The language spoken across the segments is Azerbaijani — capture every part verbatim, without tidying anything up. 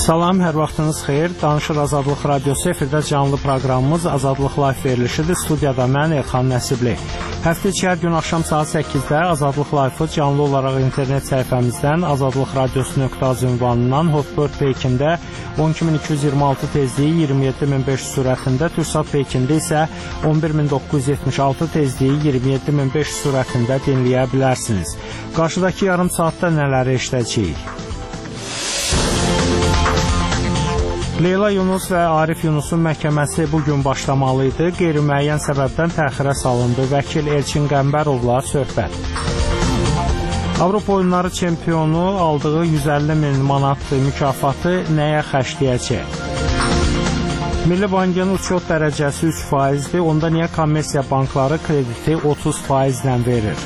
Salam, hər vaxtınız xeyir. Danışır Azadlıq Radiosu efirdə canlı proqramımız Azadlıq Live verilişidir. Studiyada mən Elxan Nəsibli. Həftə içi hər gün axşam saat səkkizdə Azadlıq Live-ı canlı olaraq internet səhifəmizdən azadlıqradiosu nöqtə az ünvanından Hotbird peykində on iki min iki yüz iyirmi altı tezliyi iyirmi yeddi min beş yüz sürətində, Türksat peykində isə on bir min doqquz yüz yetmiş altı tezliyi iyirmi yeddi min beş yüz sürətində dinləyə bilərsiniz. Qarşıdakı yarım saatda nələri eşidəcəyik? Leyla Yunus və Arif Yunusun məhkəməsi bugün başlamalı idi. Qeyri-müəyyən səbəbdən təxirə salındı. Vəkil Elçin Qəmbərovla söhbət. Avropa oyunları çempionu aldığı yüz əlli min manat mükafatı nəyə xərcləyəcək? Milli Bankın uçot dərəcəsi üç faizdir. Onda niyə kommersiya bankları krediti otuz faizlə verir?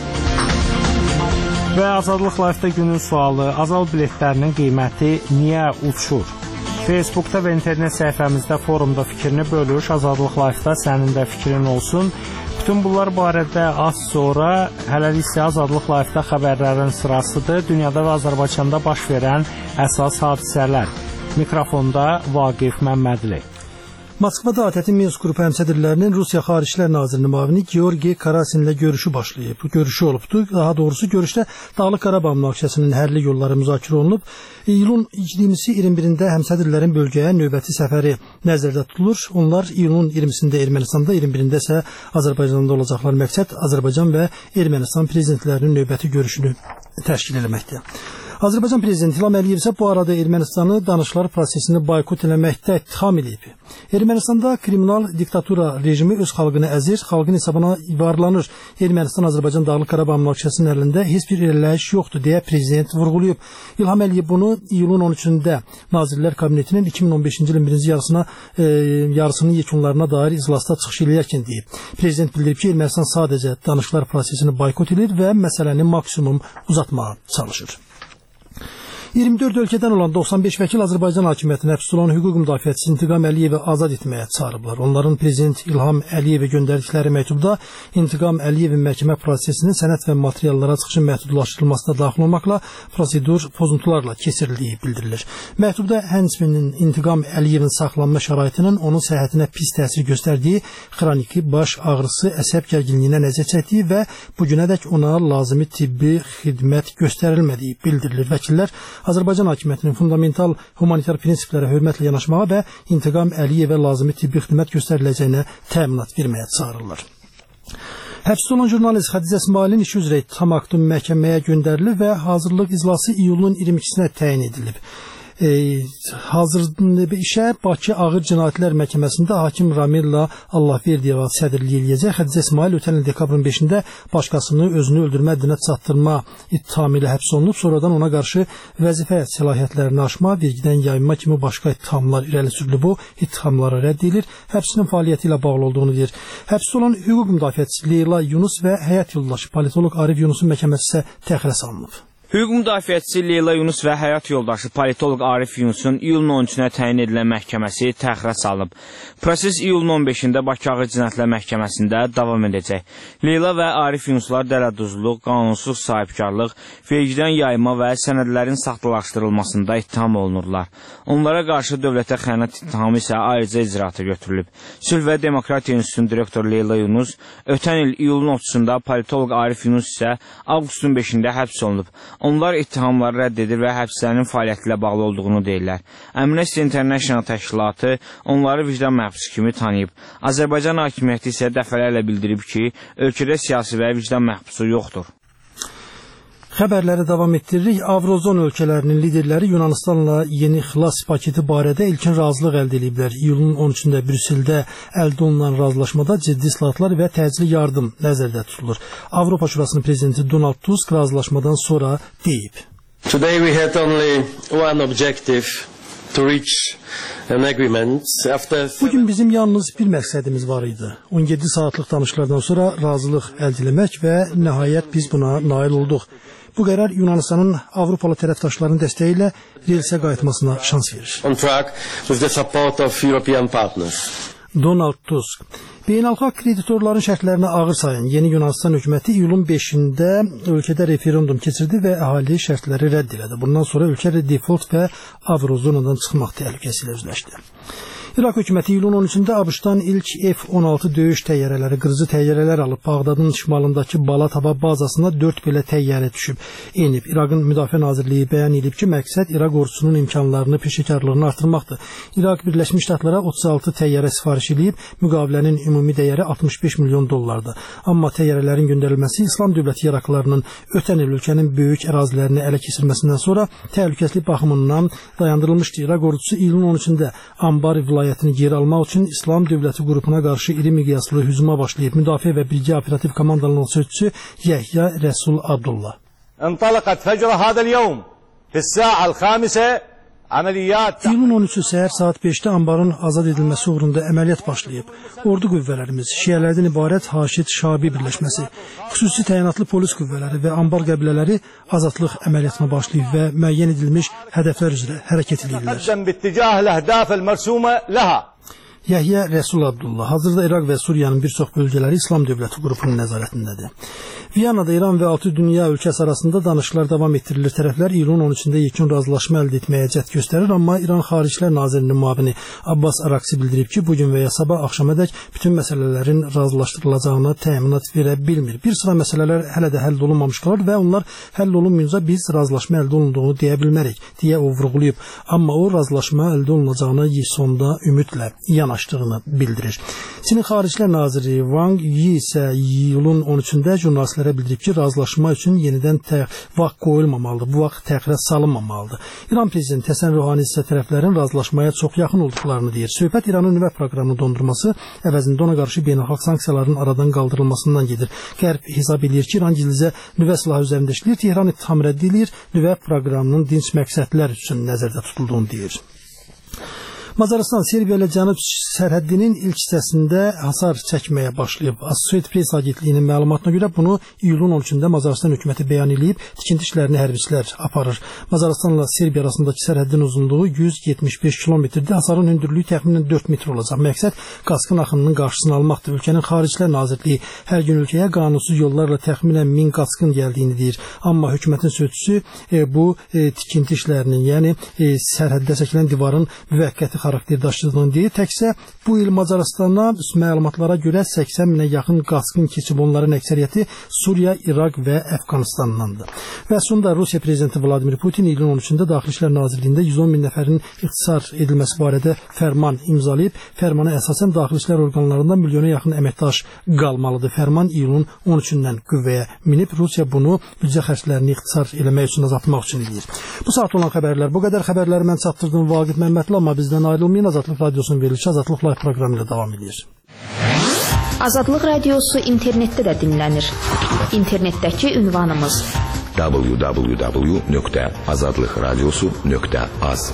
Və Azadlıq Live-da günün sualı: Azal biletlərinin qiyməti niyə uçur? Facebookda və internet səhifəmizdə forumda fikrini bölüş, Azadlıq Live-da sənin də fikrin olsun. Bütün bunlar barədə az sonra, hələlik isə Azadlıq Live-da xəbərlərin sırasıdır. Dünyada və Azərbaycanda baş verən əsas hadisələr. Mikrofonda Vaqif Məmmədli. Moskvada ATƏT-in Minsk qrupu həmsədrlərinin Rusiya Xaricilər Nazirinin müavini Georgi Karasinlə görüşü başlayıb. Bu görüşü olubdu. Daha doğrusu görüşdə Dağlıq Qarabağ münaqişəsinin hərli yolları müzakirə olunub. İyulun iyirmisi iyirmi birində həmsədrlərin bölgəyə növbəti səfəri nəzərdə tutulur. Onlar iyulun iyirmisində Ermənistanda, iyirmi birində isə Azərbaycanda olacaqlar. Məqsəd Azərbaycan və Ermənistan prezidentlərinin növbəti görüşünü təşkil etməkdir. Azərbaycan prezidenti İlham Əliyev isə bu arada Ermənistanı danışıqlar prosesini boykot eləməkdə ittiham edib. Ermənistanda kriminal diktatura rejimi öz xalqını əzir, xalqın hesabına varlanır. Ermənistan-Azərbaycan Dağlıq Qarabağ münaqişəsinin əlində heç bir irəliləyiş yoxdur deyə prezident vurğulayıb. İlham Əliyev bunu iyulun on üçündə Nazirlər Kabinetinin iki min on beşinci ilin birinci yarısına e, yarısının yekunlarına dair iclasda çıxış eləyərkən deyib. Prezident bildirib ki, Ermənistan sadəcə danışıqlar prosesini boykot edir və məsələni maksimum uzatmağa çalışır. iyirmi dörd ölkədən olan doxsan beş vəkil Azərbaycan hakimiyyətinə həbs olan hüquq müdafiəçisi İntiqam Əliyevi azad etməyə çağırıblar. Onların prezident İlham Əliyevə göndərdikləri məktubda İntiqam Əliyevin məhkəmə prosesinin sənəd və materiallara çıxışın məhdudlaşdırılmasına daxil olmaqla prosedur pozuntularla keçirildiyi bildirilir. Məktubda həmçinin İntiqam Əliyevin saxlanma şəraitinin onun səhhətinə pis təsir göstərdiyi, xroniki baş ağrısı, əsəb gərginliyinə nəzər çəkdiyi və bugünədək ona lazımi tibbi xidmət göstərilmədiyi bildirilir. Vəkillər Azərbaycan hakimiyyətinin fundamental humanitar prinsiplərə hörmətlə yanaşmağa və İntiqam Əliyevə lazımi tibbi xidmət göstəriləcəyinə təminat verməyə çağırırlar. Həbsdə olan jurnalist Xədicə İsmailin işi üzrə ittiham aktu məhkəməyə göndərilib və hazırlıq iclası iyulun iyirmi ikisinə təyin edilib. E, hazır işə Bakı Ağır Cinayətlər Məhkəməsində hakim Ramilla Allahverdiyeva sədrlik eləyəcək. Xədicə İsmail ötən il dekabrın beşində başqasını özünü öldürmə həddinə çatdırma ittihamı ilə həbs olunub. Sonradan ona qarşı vəzifə səlahiyyətlərini aşma, vergidən yayınma kimi başqa ittihamlar irəli sürülüb. Bu ittihamları rədd edilir. Həbsinin fəaliyyəti ilə bağlı olduğunu deyir. Həbsdə olan hüquq müdafiəçisi Leyla Yunus və həyat yoldaşı politoloq Arif Yunusun məhkəməsi isə təxirə salınıb. Hüquq müdafiəçisi Leyla Yunus və həyat yoldaşı politoloq Arif Yunusun iyulun on üçünə təyin edilən məhkəməsi təxirə salınıb. Proses iyulun on beşində Bakı Ağır Cinayətlər Məhkəməsində davam edəcək. Leyla və Arif Yunuslar dələduzluq, qanunsuz sahibkarlıq, vergidən yayma və sənədlərin saxtalaşdırılmasında ittiham olunurlar. Onlara qarşı dövlətə xəyanət ittihamı isə ayrıca icraata götürülüb. Sülh və Demokratiya İnstitutunun direktoru Leyla Yunus ötən il iyulun otuzunda politoloq Arif Yunus isə avqustun beşində həbs olunub. Onlar ittihamları rədd edir və həbslərinin fəaliyyəti ilə bağlı olduğunu deyirlər. Amnesty International təşkilatı onları vicdan məhbusu kimi tanıyıb. Azərbaycan hakimiyyəti isə dəfələrlə bildirib ki, ölkədə siyasi və vicdan məhbusu yoxdur. Xəbərləri davam etdiririk. Avrozon ölkələrinin liderləri Yunanistanla yeni xilas paketi barədə ilkin razılıq əldə ediblər. İyulun on üçündə Brüsseldə əldə olunan razılaşmada ciddi islahatlar və təcili yardım nəzərdə tutulur. Avropa Şurasının prezidenti Donald Tusk razılaşmadan sonra deyib. Today we had only one objective to reach an agreement after Bugün bizim yalnız bir məqsədimiz var idi. on yeddi saatlıq danışıqlardan sonra razılıq əldə etmək və nəhayət biz buna nail olduq. Bu qərar Yunanistanın Avropalı tərəfdaşlarının dəstəyi ilə relsə qayıtmasına şans verir. On track with the support of European partners. Donald Tusk. Beynəlxalq kreditorların şərtlərini ağır sayan yeni Yunanistan hökuməti iyulun beşində ölkədə referendum keçirdi və əhali şərtləri rədd elədi. Bundan sonra ölkə default və avrozonadan çıxmaq təhlükəsi ilə üzləşdi. İraq hökuməti iyulun on üçündə ABŞ-dan ilk F on altı döyüş təyyarələri, qırıcı təyyarələr alıb Bağdadın şimalındakı Balat hava bazasına dörd belə təyyarə düşüb enib. İraqın Müdafiə Nazirliyi bəyan edib ki, məqsəd İraq ordusunun imkanlarını, peşəkarlığını artırmaqdır. İraq Birləşmiş Ştatlara otuz altı təyyarə sifariş edib, müqavilənin ümumi dəyəri altmış beş milyon dollardır. Amma təyyarələrin göndərilməsi İslam dövləti yaraklarının ötən il ölkənin böyük ərazilərini ələ keçirməsindən sonra təhlükəsizlik baxımından dayandırılmışdı. İraq ordusu iyulun on üçündə Ambar vilayətini geri almaq üçün İslam dövləti qrupuna qarşı iri miqyaslı hücuma başlayıb. Müdafiə və Birgə Operativ Komandanlığının sözçüsü Yəhya Rəsul Abdullah. انطلقت فجر هذا اليوم في الساعة الخامسة عمليات. İyulun on üçü səhər saat beşdə Ambarın azad edilməsi uğrunda əməliyyat başlayıb. Ordu qüvvələrimiz, şiələrdən ibarət Haşid Şabi birləşməsi, xüsusi təyinatlı polis qüvvələri və Ambar qəbilələri azadlıq əməliyyatına başlayıb və müəyyən edilmiş hədəflər üzrə hərəkət edirlər. Yəhya Rəsul Abdullah. Hazırda İraq və Suriyanın bir çox bölgələri İslam dövləti qrupunun nəzarətindədir. Viyanada İran və altı dünya ölkəsi arasında danışıqlar davam etdirilir. Tərəflər iyulun on üçündə yekun razılaşma əldə etməyə cəhd göstərir, amma İran Xaricilər Nazirinin müavini Abbas Araksi bildirib ki, bugün və ya sabah axşamadək bütün məsələlərin razılaşdırılacağına təminat verə bilmir. Bir sıra məsələlər hələ də həll olunmamış qalır və onlar həll olunmayınca biz razılaşma əldə olunduğunu deyə bilmərik, deyə o vurğulayıb. Amma o razılaşma əldə olunacağına sonda ümidlə yanaşdığını bildirir. Çinin Xaricilər Naziri Wang Yi isə iyulun on üçündə jurnalistlərə bildirib ki, razılaşma üçün yenidən vaxt qoyulmamalıdır, bu vaxt təxirə salınmamalıdır. İran prezidenti Həsən Ruhani isə tərəflərin razılaşmaya çox yaxın olduqlarını deyir. Söhbət İranın nüvə proqramını dondurması əvəzində ona qarşı beynəlxalq sanksiyaların aradan qaldırılmasından gedir. Qərb hesab edir ki, İran gizlicə nüvə silahı üzərində işləyir, Tehran ittiham rədd edir, nüvə proqramının dinc məqsədlər üçün nəzərdə tutulduğunu deyir. Macarıstan Serbiya ilə cənub sərhəddinin ilk hissəsində hasar çəkməyə başlayıb. Associated Press agentliyinin məlumatına görə bunu iyulun on üçündə Macarıstan hökuməti bəyan edib, tikinti işlərini hərbiçilər aparır. Macarıstanla Serbiya arasındakı sərhəddin uzunluğu yüz yetmiş beş kilometrdir. Hasarın hündürlüyü təxminən dörd metr olacaq. Məqsəd qaçqın axınının qarşısını almaqdır. Ölkənin Xaricilər Nazirliyi hər gün ölkəyə qanunsuz yollarla təxminən min qaçqın gəldiyini deyir. Amma hökumətin sözçüsü e, bu e, tikinti işlərinin, yəni e, sərhəddə çəkilən divarın müvəqqəti xarakter daşıdığını deyir. Təkcə bu il Macarıstana məlumatlara görə səksən minə yaxın qaçqın keçib, onların əksəriyyəti Suriya, İraq və Əfqanistandandır. Və sonunda Rusiya prezidenti Vladimir Putin iyulun on üçündə Daxili İşlər Nazirliyində yüz on min nəfərin ixtisar edilməsi barədə fərman imzalayıb. Fərmana əsasən daxili işlər orqanlarında milyona yaxın əməkdaş qalmalıdır. Fərman iyulun on üçündən qüvvəyə minib. Rusiya bunu büdcə xərclərini ixtisar eləmək üçün azaltmaq üçün edir. Bu saat olan xəbərlər bu qədər. Xəbərləri mən çatdırdım Vaqif Məmmədli, amma bizdən ayrılmayın. Azadlıq Radiosunun verilişi Azadlıq Live proqramı ilə davam edir. Azadlıq Radiosu internetdə də dinlənir. İnternetdəki ünvanımız w w w nöqtə azadlıq radiosu nöqtə az.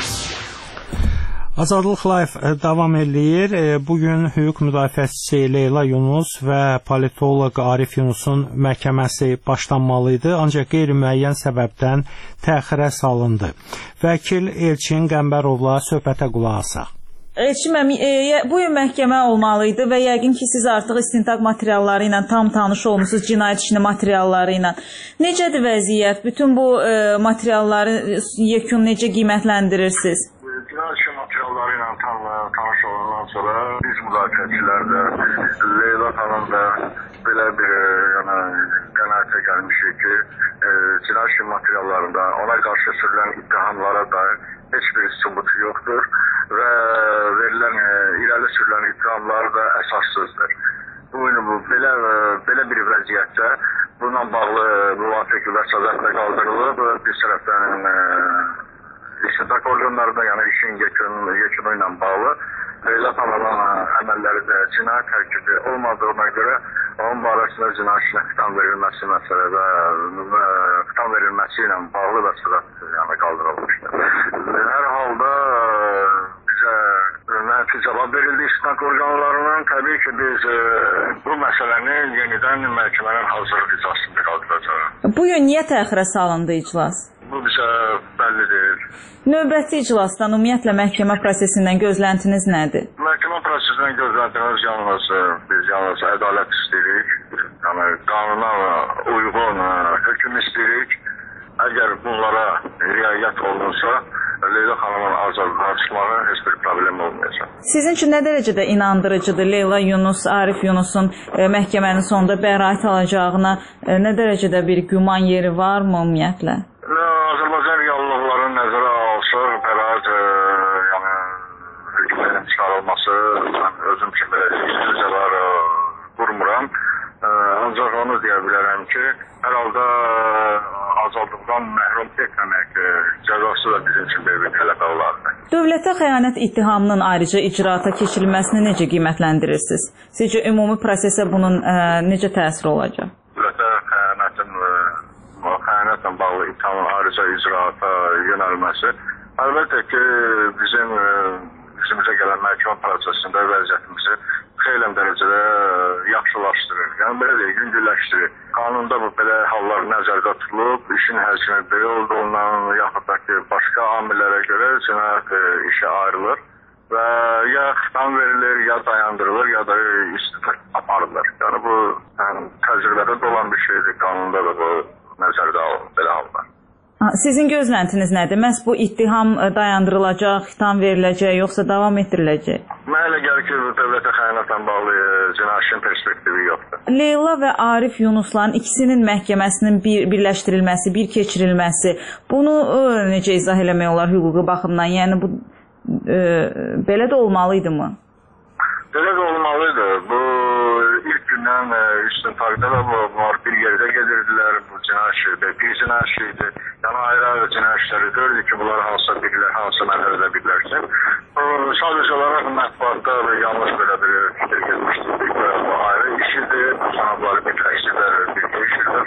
Azadlıq Live davam eləyir. Bugün hüquq müdafiəçisi Leyla Yunus və politoloq Arif Yunusun məhkəməsi başlanmalıydı, ancaq qeyri-müəyyən səbəbdən təxirə salındı. Vəkil Elçin Qəmbərovla söhbətə qulaq asaq. Elçin müəllim, e, bugün məhkəmə olmalıydı və yəqin ki, siz artıq istintaq materialları ilə tam tanış olmusunuz, cinayət işini materialları ilə. Necədir vəziyyət? Bütün bu e, materialları yekun necə qiymətləndirirsiniz? Cinayət işi materialları ilə tam tanış olandan sonra biz müdafiəçilər də, Leyla xanım da belə bir yəni, qənaətə gəlmişik ki, e, cinayət işi materiallarında ona qarşı sürülən ittihamlara dair heç bir sübutu yoxdur və verilən, e, irəli sürülən ittihamlar da əsassızdır. Bu, bu belə, belə bir vəziyyətdə bununla bağlı müvafiq və səzətlə qaldırılıb, bir tərəfdən e, istintaq orqanlarında, yəni işin yekun, yekunu ilə bağlı Leyla xanımın əməlləri də cinayət tərkibi olmadığına görə onun barəsində cinayət işinə xitam verilməsi məsələdə və xitam verilməsi ilə bağlı və səzət yəni, qaldırılmışdır. Hər halda bizə mənfi cavab verildi istintaq orqanlarının. Təbii ki, biz e, bu məsələni yenidən məhkəmənin hazırlıq iclasında qaldıracağıq. Bugün niyə təxirə salındı iclas? bu bizə bəlli deyil. Növbəti iclasdan ümumiyyətlə məhkəmə prosesindən gözləntiniz nədir? Məhkəmə prosesindən gözləntimiz yalnız biz yalnız ədalət istəyirik. Yəni qanuna uyğun hökm istəyirik. Əgər bunlara riayət olunsa, Leyla xanımın azadlığa çıxmağı heç bir problem olmayacaq. Sizin üçün nə dərəcədə inandırıcıdır Leyla Yunus, Arif Yunusun e, məhkəmənin sonunda bəraət alacağına e, nə dərəcədə bir güman yeri varmı ümumiyyətlə? Azərbaycan reallıqlarını nəzərə alsa, bəraət e, yəni hökmün çıxarılması mən özüm kimi ilcələr e, qurmuram. E, ancaq onu deyə bilərəm ki, hər halda azadlıqdan məhrum etməmək cəzası da bizim üçün bir tələbə olardı. Dövlətə xəyanət ittihamının ayrıca icraata keçirilməsini necə qiymətləndirirsiniz? Sizcə ümumi prosesə bunun ə, necə təsir olacaq? Dövlətə xəyanətin, xəyanətlə bağlı ittihamın ayrıca icraata yönəlməsi əlbəttə ki, bizim bizimizə gələn məhkəmə prosesində vəziyyətimizi xeyli dərəcədə yaxşılaşdırır. Yəni belə deyək, yüngülləşdirir. Qanunda bu belə hallar nəzərdə tutulub, işin həcmi belə olduğundan yaxud da ki, başqa amillərə görə cinayət işi ayrılır və ya xitam verilir, ya dayandırılır, ya da istifa aparılır. Yəni bu yəni, təcrübədə olan bir şeydir. Qanunda da bu nəzərdə alınır belə hallar. Sizin gözləntiniz nədir? Məhz bu ittiham dayandırılacaq, xitam veriləcək, yoxsa davam etdiriləcək? Mənə elə gəlir ki, dövlətə xəyanətlə bağlı cinayətin perspektivi yoxdur. Leyla və Arif Yunusların ikisinin məhkəməsinin bir, birləşdirilməsi, bir keçirilməsi, bunu ə, necə izah eləmək olar hüquqi baxımdan? Yəni bu ə, belə də olmalıydı mı? Belə də olmalıydı. Bu ilk gündən istintaqda da bunlar bir yerdə gedirdilər. Bu cinayət şeydir, bir cinayət şeydir. Yəni ayrı-ayrı cinayət işləri deyildi ki, bunlar hansısa birlər, hansısa mərhələdə birlərsin. Sadəcə olaraq mətbuatda yanlış belə bir fikir getmişdir. Bu ayrı işidir, bu sanatları birləşdirilər, bir geçirlər.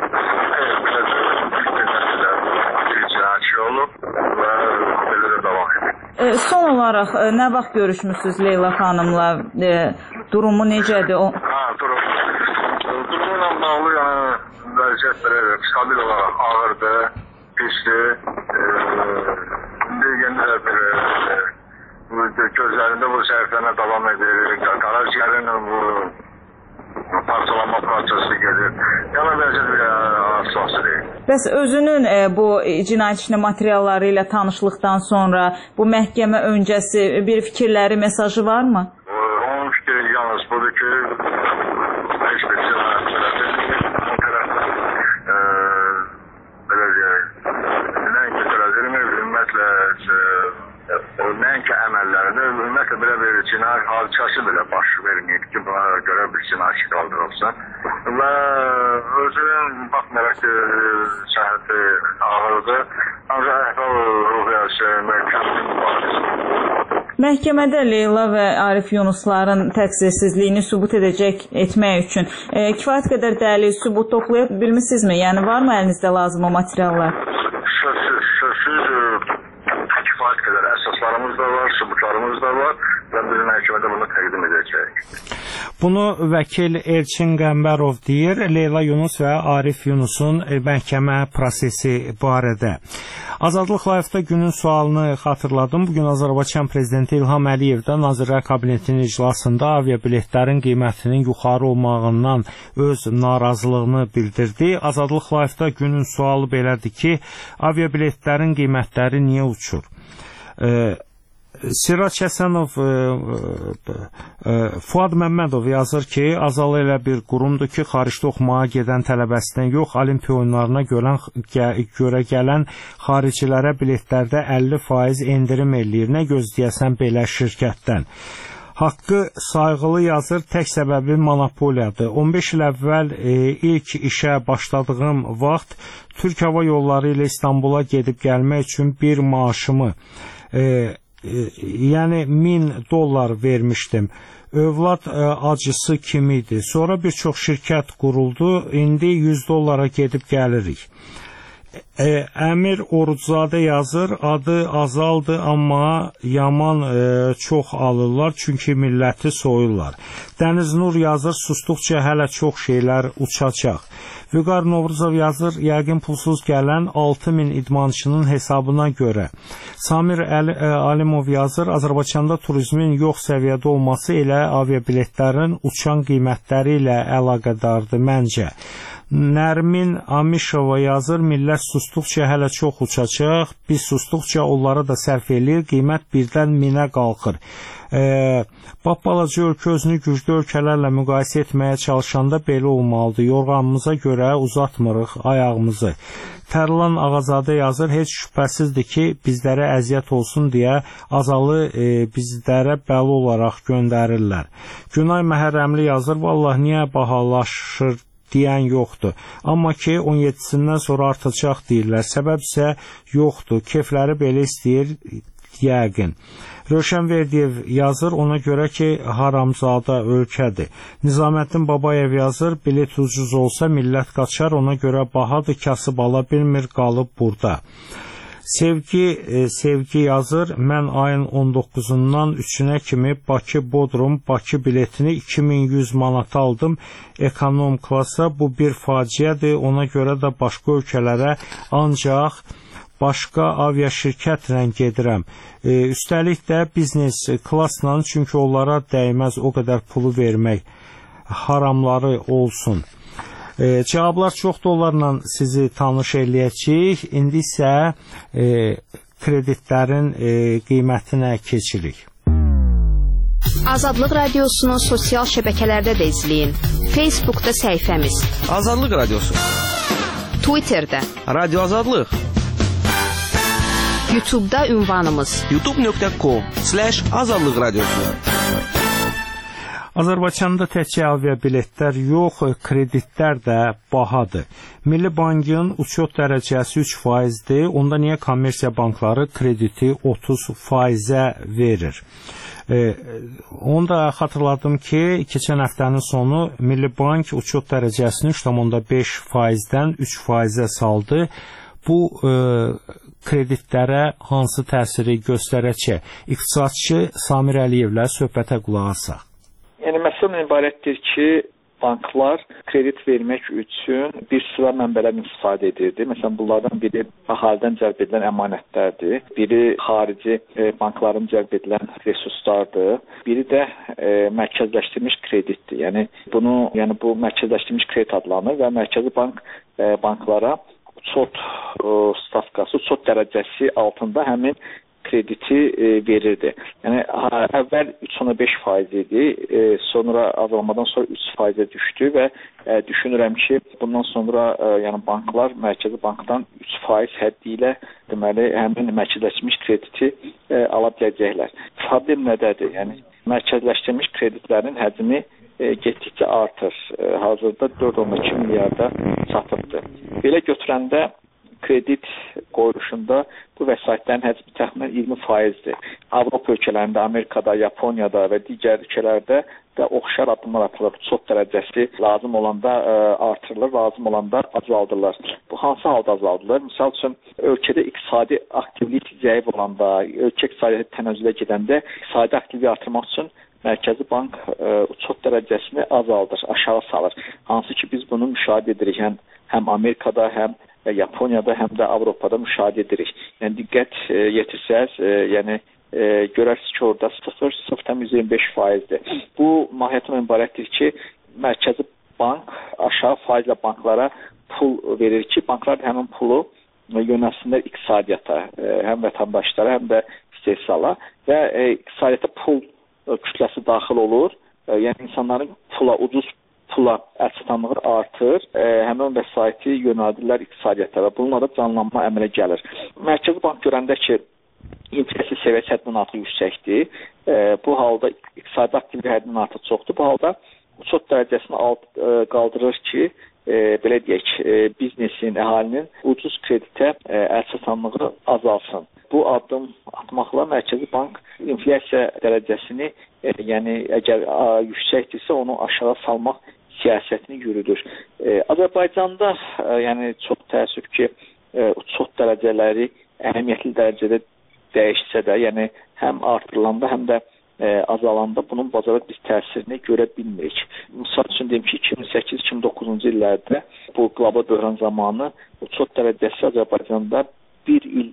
İlk gündən də bir cinayət şey olub və belə də devam edir. Son olaraq nə vaxt görüşmüsünüz Leyla xanımla? E, durumu necədir? O... Ha, durum. Durumla bağlı yəni vəziyyət belə stabil olaraq ağırdır, pisdir. İndi yenə də bir e, gözlərində bu səhifləmə davam edir. Qaraciyərin bu parçalanma prosesi gedir. Yəni vəziyyət bir əsası deyil. Bəs özünün e, bu cinayət işinin materialları ilə tanışlıqdan sonra bu məhkəmə öncəsi bir fikirləri, mesajı varmı? Onun fikri yalnız budur ki, heç bir cinayət tərəfindən belə deyək, nəinki törədilmir, ümumiyyətlə nəinki əməllərində, ümumiyyətlə belə bir cinayət hadisəsi belə baş verməyib ki, buna görə bir cinayət qaldırılsın. Və özünün baxmayaraq ki, səhəti ağırdır, ancaq əhval-ruhiyyəsi məhkəmənin mübarizəsidir. Məhkəmədə Leyla və Arif Yunusların təqsirsizliyini sübut edəcək etmək üçün e, kifayət qədər dəlil, sübut toplaya bilmisinizmi? Yəni varmı əlinizdə lazım o materiallar? Sözsüz, sözsüz kifayət qədər əsaslarımız da var, sübutlarımız da var və biz məhkəmədə bunu təqdim edəcəyik. Bunu vəkil Elçin Qəmbərov deyir, Leyla Yunus və Arif Yunusun məhkəmə prosesi barədə. Azadlıq Live-da günün sualını xatırladım. Bugün Azərbaycan Prezidenti İlham Əliyev də Nazirlər Kabinetinin iclasında aviabiletlərin qiymətinin yuxarı olmağından öz narazılığını bildirdi. Azadlıq Live-da günün sualı belədir ki, aviabiletlərin qiymətləri niyə uçur? Ee, Sirac Həsənov, e, e, Fuad Məmmədov yazır ki, Azal elə bir qurumdur ki, xaricdə oxumağa gedən tələbəsindən yox, olimpiya oyunlarına görən, görə gələn xaricilərə biletlərdə əlli faiz endirim eləyir. Nə gözləyəsən belə şirkətdən? Haqqı Sayğılı yazır, tək səbəbi monopoliyadır. on beş il əvvəl e, ilk işə başladığım vaxt Türk Hava Yolları ilə İstanbula gedib gəlmək üçün bir maaşımı e, yəni min dollar vermişdim. Övlad ə, acısı kimi idi. Sonra bir çox şirkət quruldu. İndi yüz dollara gedib gəlirik. E, Əmir Oruczadə yazır, adı azaldı, amma yaman e, çox alırlar, çünki milləti soyurlar. Dəniz Nur yazır, susduqca hələ çox şeylər uçacaq. Vüqar Novruzov yazır, yəqin pulsuz gələn altı min idmançının hesabına görə. Samir Əli, ə, Alimov yazır, Azərbaycanda turizmin yox səviyyədə olması elə aviabiletlərin uçan qiymətləri ilə əlaqədardır məncə. Nərmin Amişova yazır, millət susduqca hələ çox uçacaq, biz susduqca onlara da sərf eləyir, qiymət birdən minə qalxır. E, Babbalaca ölkə özünü güclü ölkələrlə müqayisə etməyə çalışanda belə olmalıdır. Yorğanımıza görə uzatmırıq ayağımızı. Tərlan Ağazadə yazır, heç şübhəsizdir ki, bizlərə əziyyət olsun deyə azalı e, bizlərə bəli olaraq göndərirlər. Günay Məhərrəmli yazır, vallahi niyə bahalaşır deyən yoxdur. Amma ki, on yeddisindən sonra artacaq deyirlər. Səbəb isə yoxdur. Kefləri belə istəyir yəqin. Rövşən Verdiyev yazır, ona görə ki, haramzada ölkədir. Nizaməddin Babayev yazır, bilet ucuz olsa millət qaçar, ona görə bahadır, kasıb ala bilmir, qalıb burada. Sevgi, e, Sevgi yazır, mən ayın on doqquzundan üçünə kimi Bakı-Bodrum, Bakı biletini iki min yüz manata aldım ekonom klasa. Bu bir faciədir, ona görə də başqa ölkələrə ancaq başqa avia şirkətlə gedirəm. E, üstəlik də biznes klasla, çünki onlara dəyməz o qədər pulu vermək, haramları olsun. E, cavablar çoxdur, onlarla sizi tanış eləyəcəyik. İndi isə e, kreditlərin e, qiymətinə keçirik. Azadlıq Radiosunu sosial şəbəkələrdə də izləyin. Facebookda səhifəmiz Azadlıq Radiosu, Twitterdə Radio Azadlıq, YouTube'da ünvanımız youtube nöqtə com slash azadlıq radiosu. Azərbaycanda təkcə aviabiletlər yox, kreditlər də bahadır. Milli Bankın uçot dərəcəsi üç faizdir. Onda niyə kommersiya bankları krediti otuz faizə verir? E, onu da xatırladım ki, keçən həftənin sonu Milli Bank uçot dərəcəsini üç tam beş faizdən üç faizə saldı. Bu e, kreditlərə hansı təsiri göstərəcək? İqtisadçı Samir Əliyevlə söhbətə qulaq asaq. Yəni, məsələn ibarətdir ki, banklar kredit vermək üçün bir sıra mənbələrdən istifadə edirdi. Məsələn, bunlardan biri əhalidən cəlb edilən əmanətlərdir. Biri xarici e, bankların cəlb edilən resurslardır. Biri də e, mərkəzləşdirilmiş kreditdir. Yəni, bunu, yəni bu mərkəzləşdirilmiş kredit adlanır və Mərkəzi Bank e, banklara uçot e, stavkası, uçot dərəcəsi altında həmin krediti e, verirdi. Yəni əvvəl üç tam beş faiz idi, e, sonra azalmadan sonra üç faizə düşdü və e, düşünürəm ki, bundan sonra e, yəni banklar Mərkəzi Bankdan üç faiz həddi ilə deməli həmin mərkəzləşdirilmiş krediti e, ala biləcəklər. Problem nədədir? Yəni mərkəzləşdirilmiş kreditlərin həcmi e, getdikcə artır. E, hazırda dörd tam iki milyarda çatıbdır. Belə götürəndə kredit qoyuluşunda bu vəsaitlərin həcmi təxminən iyirmi faizdir. Avropa ölkələrində, Amerikada, Yaponiyada və digər ölkələrdə də oxşar addımlar atılır. Uçot dərəcəsi lazım olanda ə, artırılır, lazım olanda azaldılır. Bu hansı halda azaldılır? Misal üçün, ölkədə iqtisadi aktivlik zəif olanda, ölkə iqtisadiyyatı tənəzzülə gedəndə iqtisadi aktivliyi artırmaq üçün Mərkəzi Bank ə, uçot dərəcəsini azaldır, aşağı salır. Hansı ki, biz bunu müşahidə edirik həm, həm Amerikada, həm Yaponiyada, həm də Avropada müşahidə edirik. Yəni diqqət e, yetirsəz, e, yəni e, görərsiniz ki, orada sıfır tam iyirmi beş faizdir. Bu mahiyyətlə ibarətdir ki, Mərkəzi Bank aşağı faizlə banklara pul verir ki, banklar həmin pulu yönəlsinlər iqtisadiyyata, e, həm vətəndaşlara, həm də istehsala və e, iqtisadiyyata pul e, kütləsi daxil olur. E, yəni insanların pula, ucuz pula əlçatanlığı artır, e, həmin vəsaiti yönəldirlər iqtisadiyyata və bununla da canlanma əmələ gəlir. Mərkəzi Bank görəndə ki, inflyasiya səviyyəsi həddindən artıq yüksəkdir, e, bu halda iqtisadi aktivlik həddindən artıq çoxdur, bu halda uçot dərəcəsini alt, e, qaldırır ki, e, belə deyək, e, biznesin, əhalinin ucuz kreditə e, əlçatanlığı azalsın. Bu addım atmaqla Mərkəzi Bank inflyasiya dərəcəsini, e, yəni əgər a, yüksəkdirsə, onu aşağı salmaq siyasətini yürüdür. E, Azərbaycanda e, yəni çox təəssüf ki, e, uçuş dərəcələri əhəmiyyətli dərəcədə dəyişsə də, yəni həm artırılanda, həm də e, azalanda bunun bazara biz təsirini görə bilmirik. Misal üçün deyim ki, iki min səkkiz iki min doqquzuncu illərdə bu qlobal böhran zamanı uçuş dərəcəsi Azərbaycanda bir il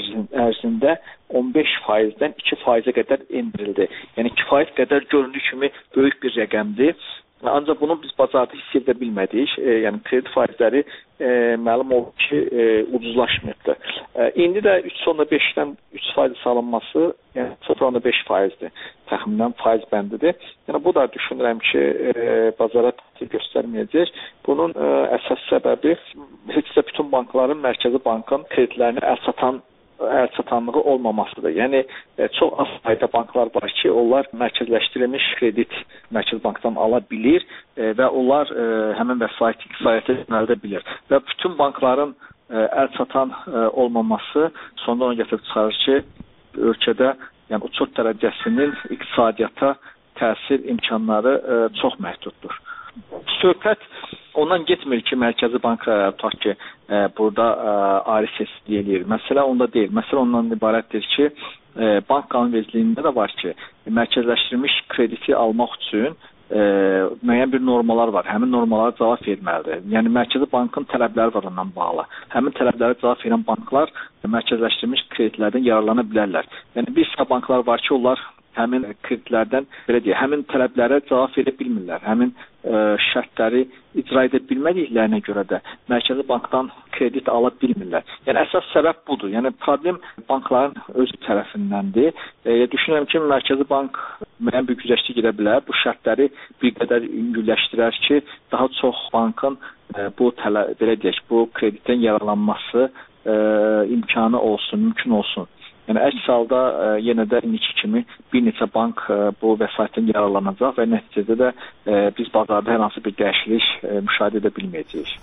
ərzində on beş faizdən iki faizə qədər endirildi. Yəni iki faiz qədər göründüyü kimi böyük bir rəqəmdir. Ancaq bunu biz bazarda hiss edə bilmədik. E, yəni kredit faizləri e, məlum oldu ki, e, ucuzlaşmırdı. E, indi də üç nöqtə beşdən üç faiz salınması, yəni sıfır nöqtə beş faizdir. Təxminən faiz bəndidir. Yəni bu da düşünürəm ki, e, bazara təsir göstərməyəcək. Bunun e, əsas səbəbi heç də bütün bankların Mərkəzi Bankın kreditlərini əl satan əl çatanlığı olmamasıdır. Yəni e, çox az sayda banklar var ki, onlar mərkəzləşdirilmiş kredit Mərkəzi Bankdan ala bilir e, və onlar e, həmin vəsaiti iqtisadiyyata yönəldə bilir. Və bütün bankların e, əl çatan e, olmaması sonda onu gətirib çıxarır ki, ölkədə yəni uçuş dərəcəsinin iqtisadiyyata təsir imkanları e, çox məhduddur. Söhbət ondan getmir ki, Mərkəzi Bank tutaq ki, e, burada e, ayrı sesli eləyir. Məsələ onda deyil. Məsələ ondan ibarətdir ki, e, bank qanunvericiliyində də var ki, mərkəzləşdirilmiş krediti almaq üçün e, müəyyən bir normalar var. Həmin normalara cavab verməlidir. Yəni Mərkəzi Bankın tələbləri var ondan bağlı. Həmin tələblərə cavab verən banklar mərkəzləşdirilmiş kreditlərdən yararlana bilərlər. Yəni bir sıra banklar var ki, onlar həmin kreditlərdən, belə deyək, həmin tələblərə cavab verə bilmirlər. Həmin ə, şərtləri icra edə bilmədiklərinə görə də Mərkəzi Bankdan kredit ala bilmirlər. Yəni əsas səbəb budur. Yəni problem bankların öz tərəfindəndir. E, düşünürəm ki, Mərkəzi Bank müəyyən bir güzəştə gedə bilər. Bu şərtləri bir qədər yüngülləşdirər ki, daha çox bankın e, bu tələ, belə deyək, bu kreditdən yararlanması e, imkanı olsun, mümkün olsun. Yəni əks halda e, yenə də indiki kimi bir neçə bank e, bu vəsaitdən yararlanacaq və nəticədə də e, biz bazarda hər hansı bir dəyişiklik e, müşahidə edə bilməyəcəyik.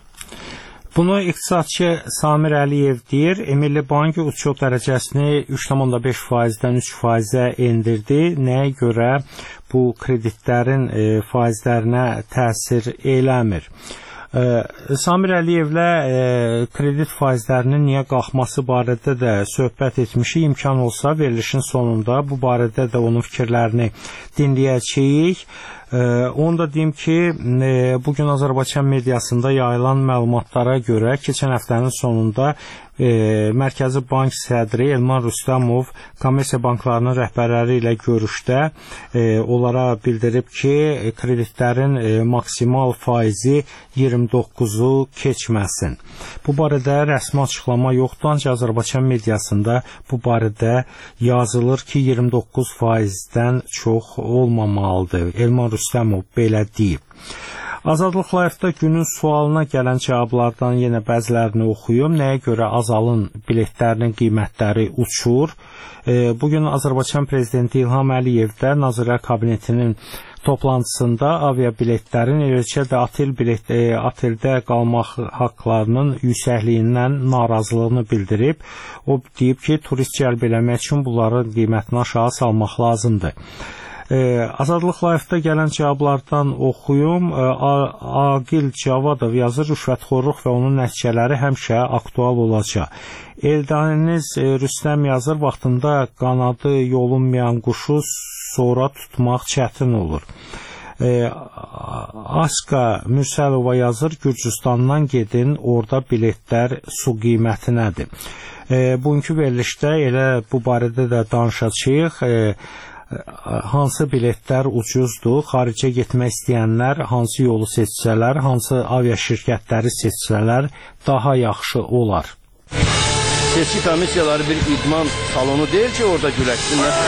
Bunu iqtisadçı Samir Əliyev deyir. Milli Bank uçuş dərəcəsini üç nöqtə beş faizdən üç faizə endirdi. Nəyə görə bu kreditlərin e, faizlərinə təsir eləmir? Ee, Samir Əliyevlə e, kredit faizlərinin niyə qalxması barədə də söhbət etmişik. İmkan olsa verilişin sonunda bu barədə də onun fikirlərini dinləyəcəyik. E, onu da deyim ki, e, bugün Azərbaycan mediasında yayılan məlumatlara görə keçən həftənin sonunda e, Mərkəzi Bank sədri Elman Rüstəmov kommersiya banklarının rəhbərləri ilə görüşdə e, onlara bildirib ki, kreditlərin e, maksimal faizi iyirmi doqquzu keçməsin. Bu barədə rəsmi açıqlama yoxdur, ancaq Azərbaycan mediasında bu barədə yazılır ki, iyirmi doqquz faizdən çox olmamalıdır. Elman Rüstəmov belə deyib. Azadlıq Live-da günün sualına gələn cavablardan yenə bəzilərini oxuyum. Nəyə görə azalın biletlərinin qiymətləri uçur? E, bugün Azərbaycan Prezidenti İlham Əliyev də Nazirlər Kabinetinin toplantısında aviabiletlərin, eləcə də otel bilet, e, oteldə qalmaq haqqlarının yüksəkliyindən narazılığını bildirib. O deyib ki, turist cəlb eləmək üçün bunların qiymətini aşağı salmaq lazımdır. Ee, Azadlıq Live-da gələn cavablardan oxuyum. Ee, Aqil Cavadov yazır, rüşvətxorluq və onun nəticələri həmişə aktual olacaq. Eldaniz e, Rüstəm yazır, vaxtında qanadı yolunmayan quşu sonra tutmaq çətin olur. Ee, Aska Mürsəlova yazır, Gürcüstandan gedin, orada biletlər su qiyməti nədir? Ee, bugünkü verilişdə elə bu barədə də danışacağıq. Ee, hansı biletlər ucuzdur, xaricə getmək istəyənlər hansı yolu seçsələr, hansı avia şirkətləri seçsələr daha yaxşı olar. Seçki komissiyaları bir idman salonu deyil ki, orada güləşsinlər.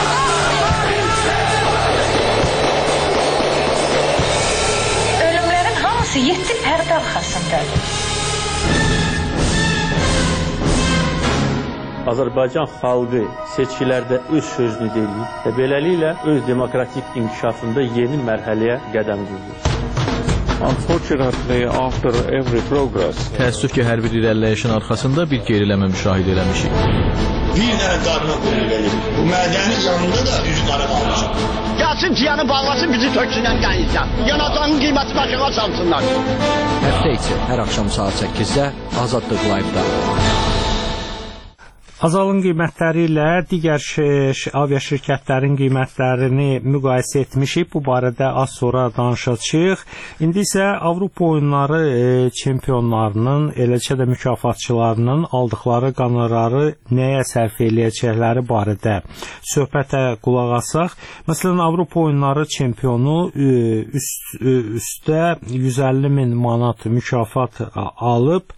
Ölümlərin hamısı yeddi pərdə arxasındadır. Azərbaycan xalqı seçkilərdə öz sözünü deyir və beləliklə öz demokratik inkişafında yeni mərhələyə qədəm qoyur. Unfortunately, after every progress, təəssüf ki, hər bir irəliləyişin arxasında bir geriləmə müşahidə eləmişik. Bir dənə qadına qulluq edir. Bu mədəni yanında da üzü qara qalmışıq. Gəlsin ciyanı bağlasın, bizi töksünlər gəlirsən. Yanacağın qiyməti başına çalsınlar. Həftə içi hər axşam saat səkkizdə Azadlıq Live-da. Azalın qiymətləri ilə digər aviaşirkətlərin qiymətlərini müqayisə etmişik. Bu barədə az sonra danışacağıq. İndi isə Avropa oyunları çempionlarının, eləcə də mükafatçılarının aldıqları qonorarı nəyə sərf eləyəcəkləri barədə söhbətə qulaq asaq. Məsələn, Avropa oyunları çempionu üst, üstdə yüz əlli min manat mükafat alıb.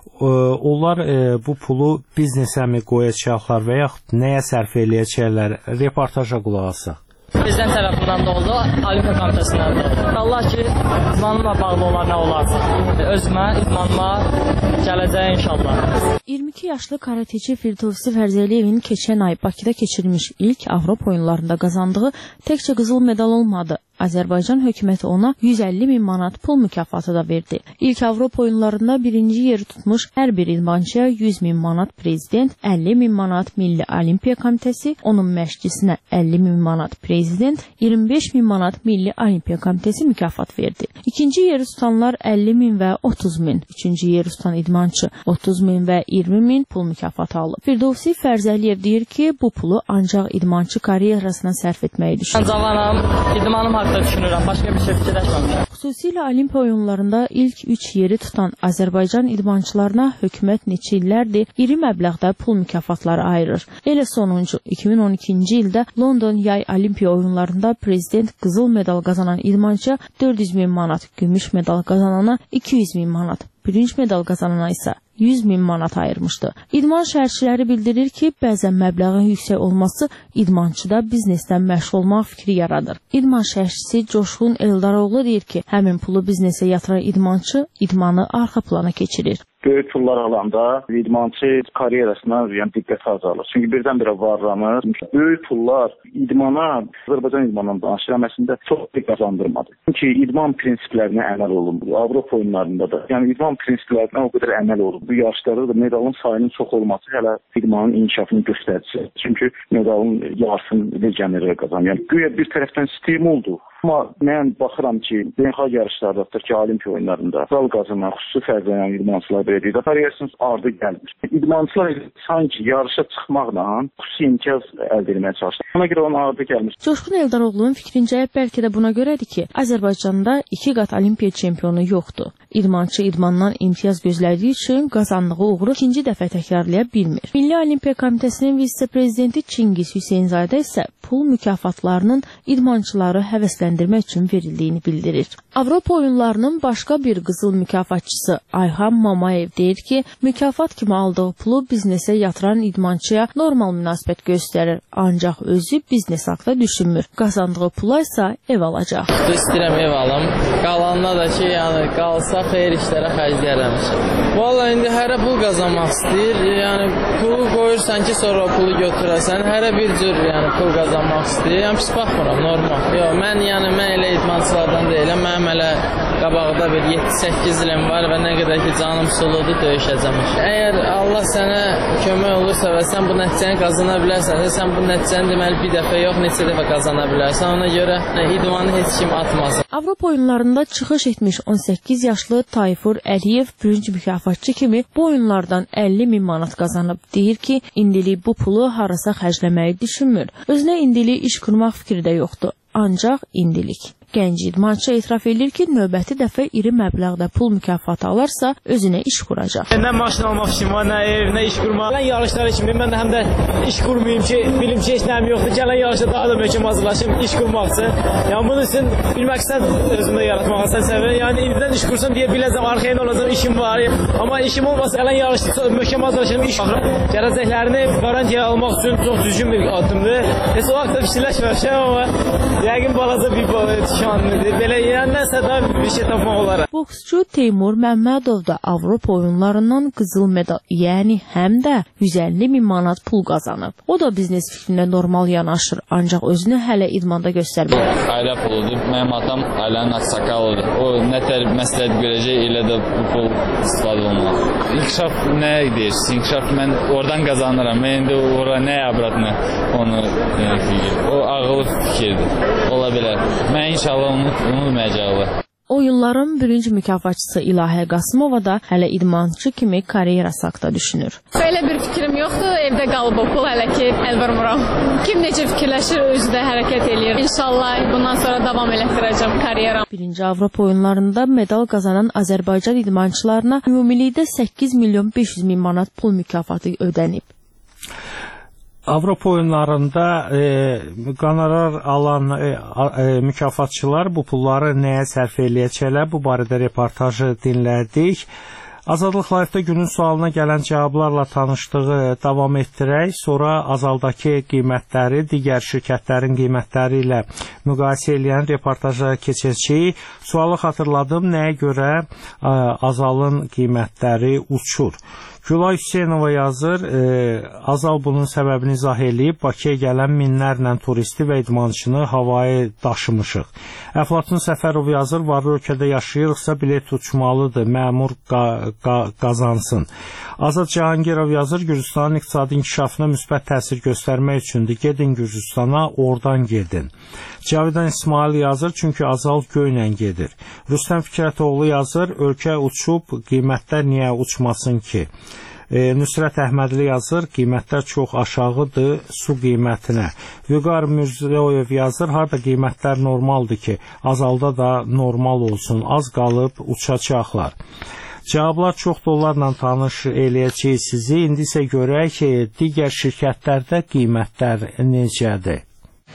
Onlar bu pulu biznesə mi qoyacaqlar və yaxud nəyə sərf eləyəcəklər? Reportaja qulaq asaq. Bizdən tərəfindən də oldu, Olimpiya Komitəsindən də oldu. Allah ki, idmanımla bağlı olan nə olarsa, özümə, idmanıma gələcəyə inşallah. iyirmi iki yaşlı karateci Firdovsi Fərzəliyevin keçən ay Bakıda keçirilmiş ilk Avropa oyunlarında qazandığı təkcə qızıl medal olmadı. Azərbaycan hökuməti ona yüz əlli min manat pul mükafatı da verdi. İlk Avropa oyunlarında birinci yeri tutmuş hər bir idmançıya yüz min manat prezident, əlli min manat Milli Olimpiya Komitəsi, onun məşqçisinə əlli min manat prezident, iyirmi beş min manat Milli Olimpiya Komitəsi mükafat verdi. İkinci yeri tutanlar əlli min və otuz min, üçüncü yeri tutan idmançı otuz min və iyirmi min pul mükafatı alıb. Firdovsi Fərzəliyev deyir ki, bu pulu ancaq idmançı karyerasına sərf etməyi düşünür. Cavanam, idmanım haqqında düşünürəm, başqa bir şey fikirləşməmişəm. Xüsusilə Olimpiya oyunlarında ilk üç yeri tutan Azərbaycan idmançılarına hökumət neçə illərdir iri məbləğdə pul mükafatları ayırır. Elə sonuncu iki min on ikinci ildə London Yay Olimpiya oyunlarında prezident qızıl medal qazanan idmançıya dörd yüz min manat, gümüş medal qazanana iki yüz min manat, bürünc medal qazanana isə yüz min manat ayırmışdı. İdman şərhçiləri bildirir ki, bəzən məbləğin yüksək olması idmançıda biznesdən məşğul olmaq fikri yaradır. İdman şərhçisi Coşqun Eldaroğlu deyir ki, həmin pulu biznesə yatıran idmançı idmanı arxa plana keçirir. Böyük pullar alanda idmançı karyerasına yəni diqqət azalır. Çünki birdən-birə varlanır. Böyük pullar idmana, Azərbaycan idmanından danışıram, əslində çox diqqət qazandırmadı. Çünki idman prinsiplərinə əməl olundu. Avropa oyunlarında da. Yəni idman prinsiplərinə o qədər əməl olundu. Bu yarışlarda da medalın sayının çox olması hələ idmanın inkişafını göstəricisi. Çünki medalın yarısını legionerlərə qazanır. Yəni güya bir tərəfdən stimuldur. Amma mən baxıram ki, beynəlxalq yarışlarda, ki, Olimpiya oyunlarında medal qazanan, xüsusi fərqlənən idmançılar belə deyir, karyerasının ardı gəlmir. İdmançılar sanki yarışa çıxmaqla xüsusi imtiyaz əldə etməyə çalışır. Ona görə onun ardı gəlmir. Coşqun Eldaroğlu'nun fikrincə bəlkə də buna görədir ki, Azərbaycanda iki qat Olimpiya çempionu yoxdur. İdmançı idmandan imtiyaz gözlədiyi üçün qazandığı uğuru ikinci dəfə təkrarlaya bilmir. Milli Olimpiya Komitəsinin vitse-prezidenti Çingiz Hüseynzadə isə pul mükafatlarının idmançıları həvəsləndirmək üçün verildiyini bildirir. Avropa oyunlarının başqa bir qızıl mükafatçısı Ayhan Mamayev deyir ki, mükafat kimi aldığı pulu biznesə yatıran idmançıya normal münasibət göstərir, ancaq özü biznes haqda düşünmür. Qazandığı pula isə ev alacaq. İstəyirəm ev alım, qalanına da ki, yəni qalsa xeyir işlərə xərcləyərəm. Valla indi hərə pul qazanmaq istəyir, yəni pulu qoyursan ki, sonra o pulu götürəsən, hərə bir cür yəni pul qazanmaq istəyir, yəni pis baxmıram, normal. Yox, mən yəni mən elə idmançılardan deyiləm, mənim elə qabaqda bir yeddi səkkiz ilim var və nə qədər ki canım suludur döyüşəcəm. Əgər Allah sənə kömək olursa və sən bu nəticəni qazana bilərsən, sən bu nəticəni deməli bir dəfə yox, neçə dəfə qazana bilərsən, ona görə idmanı heç kim atmasın. Avropa oyunlarında çıxış etmiş on səkkiz yaşlı Tayfur Əliyev bürünc mükafatçı kimi bu oyunlardan əlli min manat qazanıb. Deyir ki, indilik bu pulu harasa xərcləməyi düşünmür. Özünə indilik iş qurmaq fikri də yoxdur. Ancaq indilik. Gənc idmançı etiraf edir ki, növbəti dəfə iri məbləğdə pul mükafatı alarsa, özünə iş quracaq. Nə maşın almaq üçün var, nə ev, nə iş qurmaq. Gələn yarışlar kimi mən də həm də iş qurmayayım ki, bilim ki, heç nəyim yoxdur. Gələn yarışda daha da möhkəm hazırlaşım, iş qurmaq üçün. Yəni bunun üçün bir məqsəd özümdə yaratmağa səbəb. Yəni indidən iş qursam deyə biləcəm, arxaya nə olacaq, işim var. Amma işim olmasa gələn yarışda möhkəm hazırlaşım, iş quracaq. Gələcəklərini qarantiya almaq üçün çox düzgün bir addımdır. Heç o vaxt da fikirləşməmişəm, amma yəqin balaca bir şanlıdır. Belə yəni nəsə də bir şey tapmaq olar. Boksçu Teymur Məmmədov da Avropa oyunlarından qızıl medal, yəni həm də yüz əlli min manat pul qazanıb. O da biznes fikrinə normal yanaşır, ancaq özünü hələ idmanda göstərmir. Ailə puludur. Mənim atam ailənin ağsaqqalıdır. O nə tər məsləhət görəcək, elə də bu pul istifadə olmalı. İnkişaf nə deyirsiniz? İnkişaf mən oradan qazanıram. Mən indi ora nə abratını onu fikir. O ağıllı fikirdir. Ola bilər. Mən inşallah onu unutmayacaqlar. Oyunların birinci mükafatçısı İlahə Qasımova da hələ idmançı kimi karyerası haqqında düşünür. Belə bir fikrim yoxdur, evdə qalıb okul hələ ki əl vurmuram. Kim necə fikirləşir, özü də hərəkət eləyir. İnşallah bundan sonra davam elətdirəcəm karyeram. Birinci Avropa oyunlarında medal qazanan Azərbaycan idmançılarına ümumilikdə səkkiz milyon beş yüz min manat pul mükafatı ödənib. Avropa oyunlarında e, qonorar alan e, e, mükafatçılar bu pulları nəyə sərf eləyəcəklər? Bu barədə reportajı dinlədik. Azadlıq Live-da günün sualına gələn cavablarla tanışdığı davam etdirək. Sonra Azaldakı qiymətləri digər şirkətlərin qiymətləri ilə müqayisə edən reportaja keçəcəyik. Sualı xatırladım, nəyə görə e, Azalın qiymətləri uçur? Gülay Hüseynova yazır, e, Azal bunun səbəbini izah eləyib, Bakıya gələn minlərlə turisti və idmançını havayı daşımışıq. Əflatun Səfərov yazır, varlı ölkədə yaşayırıqsa bilet uçmalıdır, məmur qa qa qazansın. Azad Cahangirov yazır, Gürcüstanın iqtisadi inkişafına müsbət təsir göstərmək üçündür, gedin Gürcüstana, oradan gedin. Cavidan İsmail yazır, çünki Azal göylə gedir. Rüstəm Fikrətoğlu yazır, ölkə uçub, qiymətlər niyə uçmasın ki? E, Nüsrət Əhmədli yazır, qiymətlər çox aşağıdır su qiymətinə. Vüqar Mürzəoyev yazır, harada qiymətlər normaldır ki, Azalda da normal olsun, az qalıb uçacaqlar. Cavablar çox dollarla tanış eləyəcək sizi. İndi isə görək ki, digər şirkətlərdə qiymətlər necədir?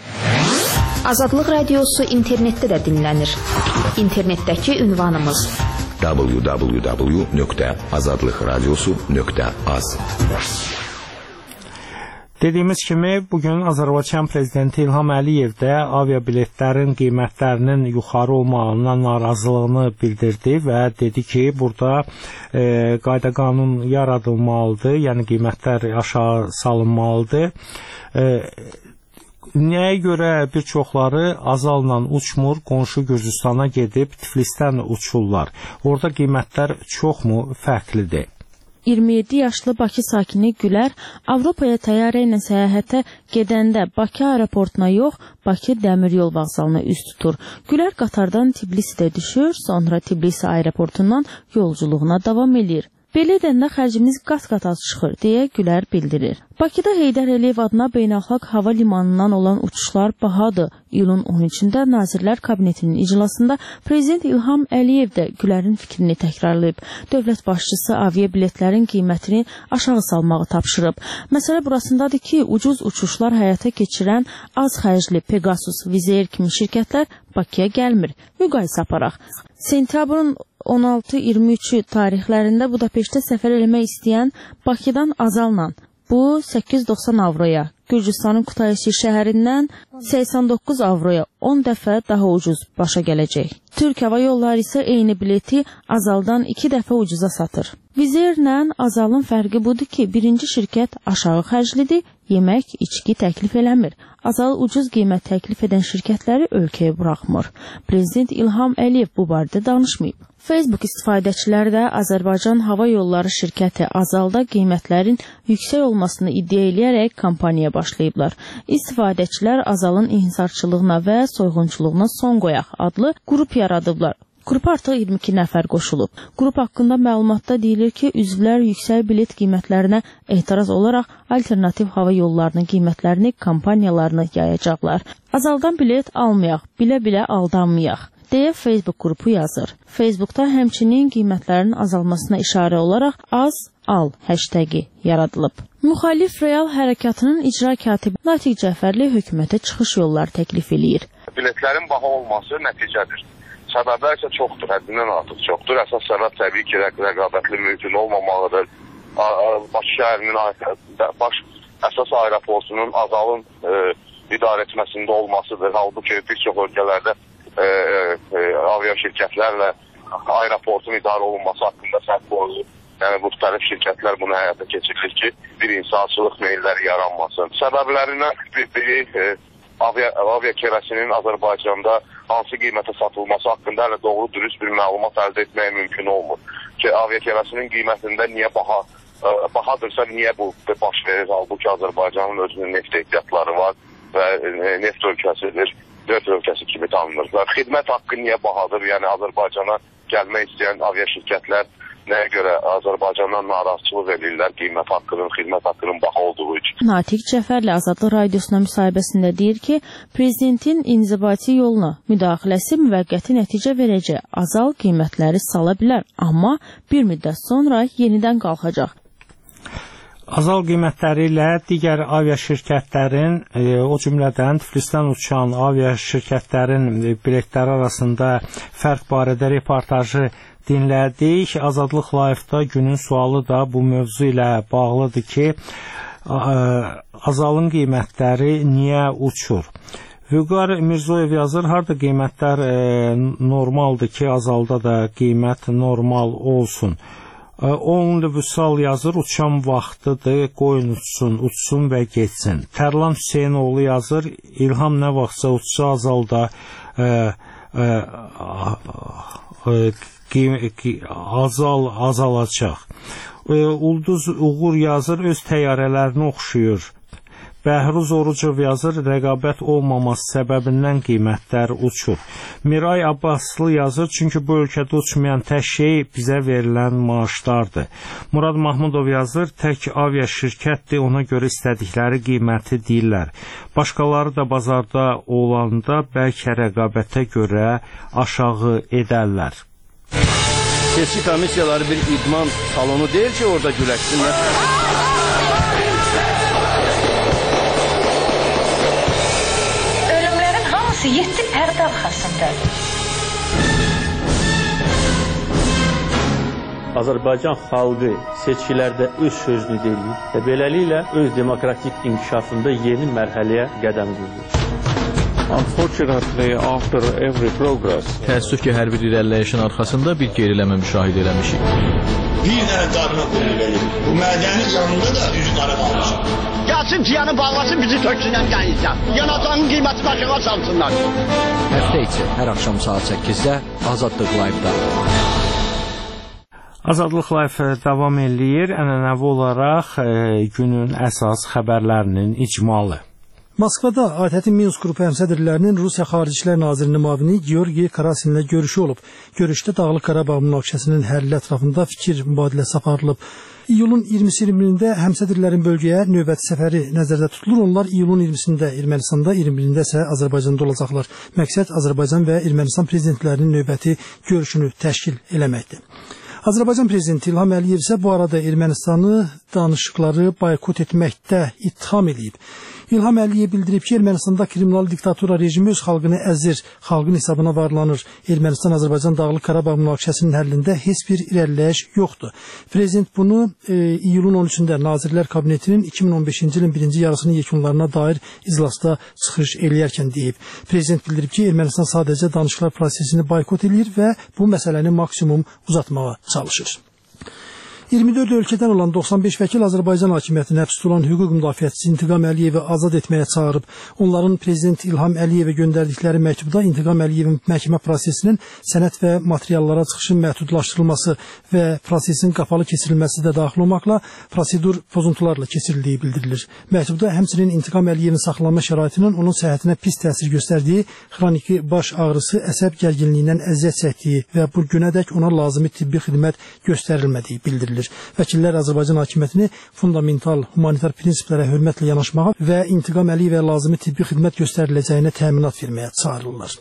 Azadlıq Radiosu internetdə də dinlənir. İnternetdəki ünvanımız w w w nöqtə azadlıq radiosu nöqtə az. Dediyimiz kimi, bugün Azərbaycan Prezidenti İlham Əliyev də aviabiletlərin qiymətlərinin yuxarı olmağından narazılığını bildirdi və dedi ki, burada e, qayda qanun yaradılmalıdır, yəni qiymətlər aşağı salınmalıdır. E, Nəyə görə bir çoxları Azalla uçmur, qonşu Gürcüstana gedib Tiflisdən uçurlar? Orada qiymətlər çoxmu fərqlidir? iyirmi yeddi yaşlı Bakı sakini Gülər Avropaya təyyarə ilə səyahətə gedəndə Bakı aeroportuna yox, Bakı dəmiryol vağzalına üz tutur. Gülər qatardan Tbilisidə düşür, sonra Tbilisi aeroportundan yolculuğuna davam edir. Belə edəndə xərcimiz qat-qat az çıxır, deyə Gülər bildirir. Bakıda Heydər Əliyev adına beynəlxalq hava limanından olan uçuşlar bahadır. İyulun on üçündə Nazirlər Kabinetinin iclasında Prezident İlham Əliyev də Gülərin fikrini təkrarlayıb. Dövlət başçısı aviabiletlərin qiymətini aşağı salmağı tapşırıb. Məsələ burasındadır ki, ucuz uçuşlar həyata keçirən az xərcli Pegasus, Wizz Air kimi şirkətlər Bakıya gəlmir. Müqayisə aparaq. Sentyabrın on altı iyirmi üçü tarixlərində Budapeştə səfər eləmək istəyən Bakıdan Azalla bu səkkiz yüz doxsan avroya, Gürcüstanın Kutaisi şəhərindən səksən doqquz avroya on dəfə daha ucuz başa gələcək. Türk Hava Yolları isə eyni bileti Azaldan iki dəfə ucuza satır. Wizz Airlə Azalın fərqi budur ki, birinci şirkət aşağı xərclidir, yemək, içki təklif eləmir. Azal ucuz qiymət təklif edən şirkətləri ölkəyə buraxmır. Prezident İlham Əliyev bu barədə danışmayıb. Facebook istifadəçiləri də Azərbaycan Hava Yolları şirkəti Azalda qiymətlərin yüksək olmasını iddia eləyərək kampaniya başlayıblar. İstifadəçilər Azalın inhisarçılığına və soyğunçuluğuna son qoyaq adlı qrup yaradıblar. Qrupa artıq iyirmi iki nəfər qoşulub. Qrup haqqında məlumatda deyilir ki, üzvlər yüksək bilet qiymətlərinə etiraz olaraq alternativ hava yollarının qiymətlərini, kampaniyalarını yayacaqlar. Azaldan bilet almayaq, bilə-bilə aldanmayaq deyə Facebook qrupu yazır. Facebookda həmçinin qiymətlərin azalmasına işarə olaraq az al hashtagi yaradılıb. Müxalif Real Hərəkatının icra katibi Natiq Cəfərli hökumətə çıxış yolları təklif eləyir. Biletlərin baha olması nəticədir. Səbəblər isə çoxdur, həddindən artıq çoxdur. Əsas səbəb təbii ki, rəqabətli mühitin olmamalıdır. Bakı şəhərinin baş əsas aeroportunun Azalın e, idarə etməsində olmasıdır. Halbuki bir çox ölkələrdə e, e, aviaşirkətlərlə aeroportun idarə olunması haqqında səhv qoyulur. Yəni, müxtəlif şirkətlər bunu həyata keçirilir ki, bir insançılıq meylləri yaranmasın. Səbəblərindən biri e, avia, avia kerosinin Azərbaycanda hansı qiymətə satılması haqqında hələ doğru dürüst bir məlumat əldə etməyə mümkün olmur. Ki, avia kerosinin qiymətində niyə baha, e, bahadırsa niyə bu baş verir? Halbuki Azərbaycanın özünün neft ehtiyatları var və e, neft ölkəsidir, neft ölkəsi kimi tanınırlar. Xidmət haqqı niyə bahadır? Yəni, Azərbaycana gəlmək istəyən avia şirkətlər nəyə görə Azərbaycandan narazıçılıq edirlər qiymət haqqının, xidmət haqqının baha olduğu üçün. Natiq Cəfərlə Azadlıq Radiosuna müsahibəsində deyir ki, prezidentin inzibati yoluna müdaxiləsi müvəqqəti nəticə verəcək, azal qiymətləri sala bilər, amma bir müddət sonra yenidən qalxacaq. Azal qiymətləri ilə digər avia şirkətlərin, e, o cümlədən Tiflisdən uçan avia şirkətlərin biletləri arasında fərq barədə reportajı dinlədik. Azadlıq Live-da günün sualı da bu mövzu ilə bağlıdır ki, azalın qiymətləri niyə uçur? Vüqar Mirzoyev yazır, harda qiymətlər e, normaldır ki, azalda da qiymət normal olsun. on vüsal yazır, uçan vaxtıdır, qoyun uçsun, uçsun və getsin. Tərlan Hüseynoğlu yazır, İlham nə vaxtsa uçsa azalda e, e, e, azal azalacaq. E, Ulduz Uğur yazır, öz təyyarələrini oxşuyur. Bəhruz Orucov yazır, rəqabət olmaması səbəbindən qiymətlər uçur. Miray Abbaslı yazır, çünki bu ölkədə uçmayan tək şey bizə verilən maaşlardır. Murad Mahmudov yazır, tək avia şirkətdir, ona görə istədikləri qiyməti deyirlər. Başqaları da bazarda olanda bəlkə rəqabətə görə aşağı edərlər. Seçki komissiyaları bir idman salonu deyil ki, orada güləşsinlər. Yeddi pərdə arxasındadır. Azərbaycan xalqı seçkilərdə öz sözünü deyir və beləliklə öz demokratik inkişafında yeni mərhələyə qədəm qoyur. Unfortunately, after every progress, təəssüf ki, hər bir irəliləyişin arxasında bir geriləmə müşahidə eləmişik. Bir dənə qarına qoyulur. Bu mədənin yanında da üzü qara qalmışıq. Gəlsin ciyanı bağlasın, bizi töksünlər gəlirsən. Yanacağın qiyməti başına salsınlar. Həftə içi hər axşam saat səkkizdə Azadlıq Live-da. Azadlıq Live davam eləyir. Ənənəvi olaraq e, günün əsas xəbərlərinin icmalı. Moskvada A T Ə Minsk qrupu həmsədrlərinin Rusiya Xarici İşlər Nazirinin müavini Georgi Karasinlə görüşü olub. Görüşdə Dağlıq Qarabağ münaqişəsinin həlli ətrafında fikir mübadiləsi aparılıb. İyulun iyirmisi iyirmilində həmsədrlərin bölgəyə növbəti səfəri nəzərdə tutulur. Onlar iyulun iyirmisində Ermənistanda, iyirmi birində isə Azərbaycanda olacaqlar. Məqsəd Azərbaycan və Ermənistan prezidentlərinin növbəti görüşünü təşkil eləməkdir. Azərbaycan prezidenti İlham Əliyev isə bu arada Ermənistanı danışıqları boykot etməkdə ittiham edib. İlham Əliyev bildirib ki, Ermənistanda kriminal diktatura rejimi öz xalqını əzir, xalqın hesabına varlanır. Ermənistan-Azərbaycan Dağlıq Qarabağ münaqişəsinin həllində heç bir irəliləyiş yoxdur. Prezident bunu e, iyulun on üçündə Nazirlər Kabinetinin iki min on beşinci ilin birinci yarısının yekunlarına dair iclasda çıxış eləyərkən deyib. Prezident bildirib ki, Ermənistan sadəcə danışıqlar prosesini boykot eləyir və bu məsələni maksimum uzatmağa çalışır. iyirmi dörd ölkədən olan doxsan beş vəkil Azərbaycan hakimiyyətinin həbs tutulan hüquq müdafiəçisi İntiqam Əliyevi azad etməyə çağırıb. Onların prezident İlham Əliyevə göndərdikləri məktubda İntiqam Əliyevin məhkəmə prosesinin sənəd və materiallara çıxışın məhdudlaşdırılması və prosesin qapalı keçirilməsi də daxil olmaqla prosedur pozuntularla keçirildiyi bildirilir. Məktubda həmçinin İntiqam Əliyevin saxlanma şəraitinin onun səhhətinə pis təsir göstərdiyi, xroniki baş ağrısı, əsəb gərginliyindən əziyyət çəkdiyi və bu günədək ona lazımi tibbi xidmət göstərilmədiyi bildirilir. Vəkillər Azərbaycan hakimiyyətini fundamental humanitar prinsiplərə hörmətlə yanaşmağa və İntiqam Əliyevə lazımi tibbi xidmət göstəriləcəyinə təminat verməyə çağırırlar.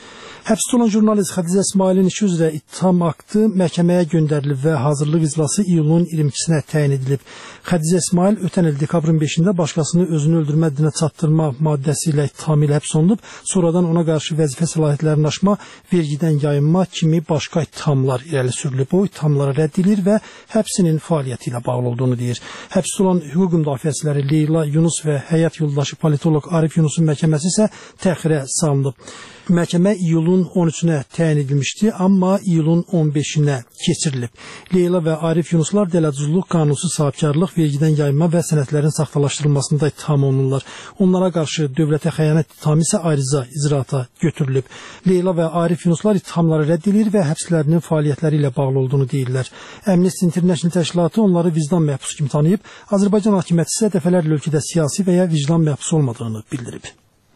Həbsdə olan jurnalist Xədicə İsmailin işi üzrə ittiham aktı məhkəməyə göndərilib və hazırlıq iclası iyulun iyirmi ikisinə təyin edilib. Xədicə İsmail ötən il dekabrın beşində başqasını özünü öldürmə həddinə çatdırma maddəsi ilə ittiham ilə həbs olunub, sonradan ona qarşı vəzifə səlahiyyətlərini aşma, vergidən yayınma kimi başqa ittihamlar irəli sürülüb. O ittihamlara rədd edilir və həbsinin fəaliyyəti ilə bağlı olduğunu deyir. Həbsdə olan hüquq müdafiəçiləri Leyla Yunus və həyat yoldaşı politoloq Arif Yunusun məhkəməsi isə təxirə salınıb. Məhkəmə iyulun iyulun on üçünə təyin edilmişdi, amma iyulun on beşinə keçirilib. Leyla və Arif Yunuslar dələduzluq, qanunsuz sahibkarlıq, vergidən yayma və sənədlərin saxtalaşdırılmasında ittiham olunurlar. Onlara qarşı dövlətə xəyanət ittihamı isə ayrıca icraata götürülüb. Leyla və Arif Yunuslar ittihamları rədd edir və həbslərinin fəaliyyətləri ilə bağlı olduğunu deyirlər. Amnesty International təşkilatı onları vicdan məhbusu kimi tanıyıb, Azərbaycan hakimiyyəti isə dəfələrlə ölkədə siyasi və ya vicdan məhbusu olmadığını bildirib.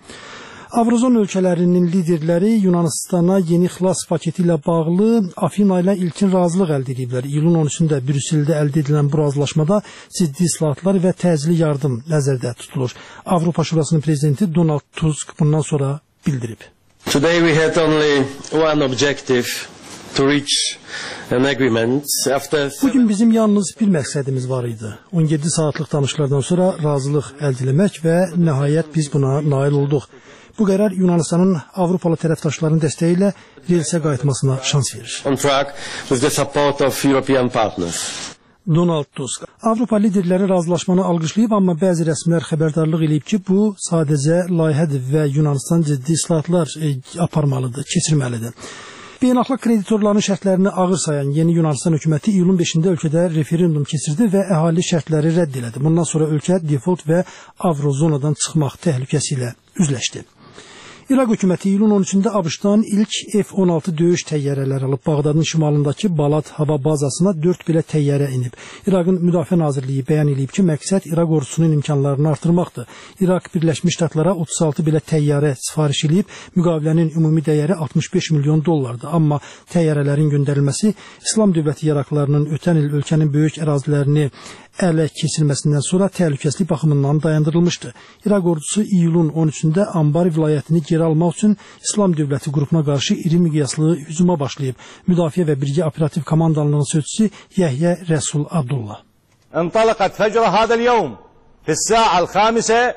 Avrozon ölkələrinin liderləri Yunanistana yeni xilas paketi ilə bağlı Afina ilə ilkin razılıq əldə ediblər. İyulun on üçündə Brüsseldə əldə edilən bu razılaşmada ciddi islahatlar və təcili yardım nəzərdə tutulur. Avropa Şurasının prezidenti Donald Tusk bundan sonra bildirib. Today we had only one objective to reach an agreement after Bugün bizim yalnız bir məqsədimiz var idi. on yeddi saatlıq danışıqlardan sonra razılıq əldə etmək və nəhayət biz buna nail olduq. Bu qərar Yunanistanın Avropalı tərəfdaşlarının dəstəyi ilə relsə qayıtmasına şans verir. On track with the support of European partners. Donald Tusk. Avropa liderləri razılaşmanı alqışlayıb, amma bəzi rəsmilər xəbərdarlıq edib ki, bu sadəcə layihədir və Yunanistan ciddi islahatlar e, aparmalıdır, keçirməlidir. Beynəlxalq kreditorların şərtlərini ağır sayan yeni Yunanistan hökuməti iyulun beşində ölkədə referendum keçirdi və əhali şərtləri rədd elədi. Bundan sonra ölkə default və avrozonadan çıxmaq təhlükəsi ilə üzləşdi. İraq hökuməti iyulun on üçündə ABŞ-dan ilk F on altı döyüş təyyarələri alıb Bağdadın şimalındakı Balat hava bazasına dörd belə təyyarə inib. İraqın Müdafiə Nazirliyi bəyan edib ki, məqsəd İraq ordusunun imkanlarını artırmaqdır. İraq Birləşmiş Ştatlara otuz altı belə təyyarə sifariş edib, müqavilənin ümumi dəyəri altmış beş milyon dollardır. Amma təyyarələrin göndərilməsi İslam dövləti yaraqlarının ötən il ölkənin böyük ərazilərini ələ keçirməsindən sonra təhlükəsizlik baxımından dayandırılmışdı. İraq ordusu iyulun on üçündə Anbar vilayətini geri almaq üçün İslam dövləti qrupuna qarşı iri miqyaslı hücuma başlayıb. Müdafiə və Birgə Operativ Komandalığının sözçüsü Yəhyə Rəsul Abdullah. انطلقت فجر هذا اليوم في الساعة الخامسة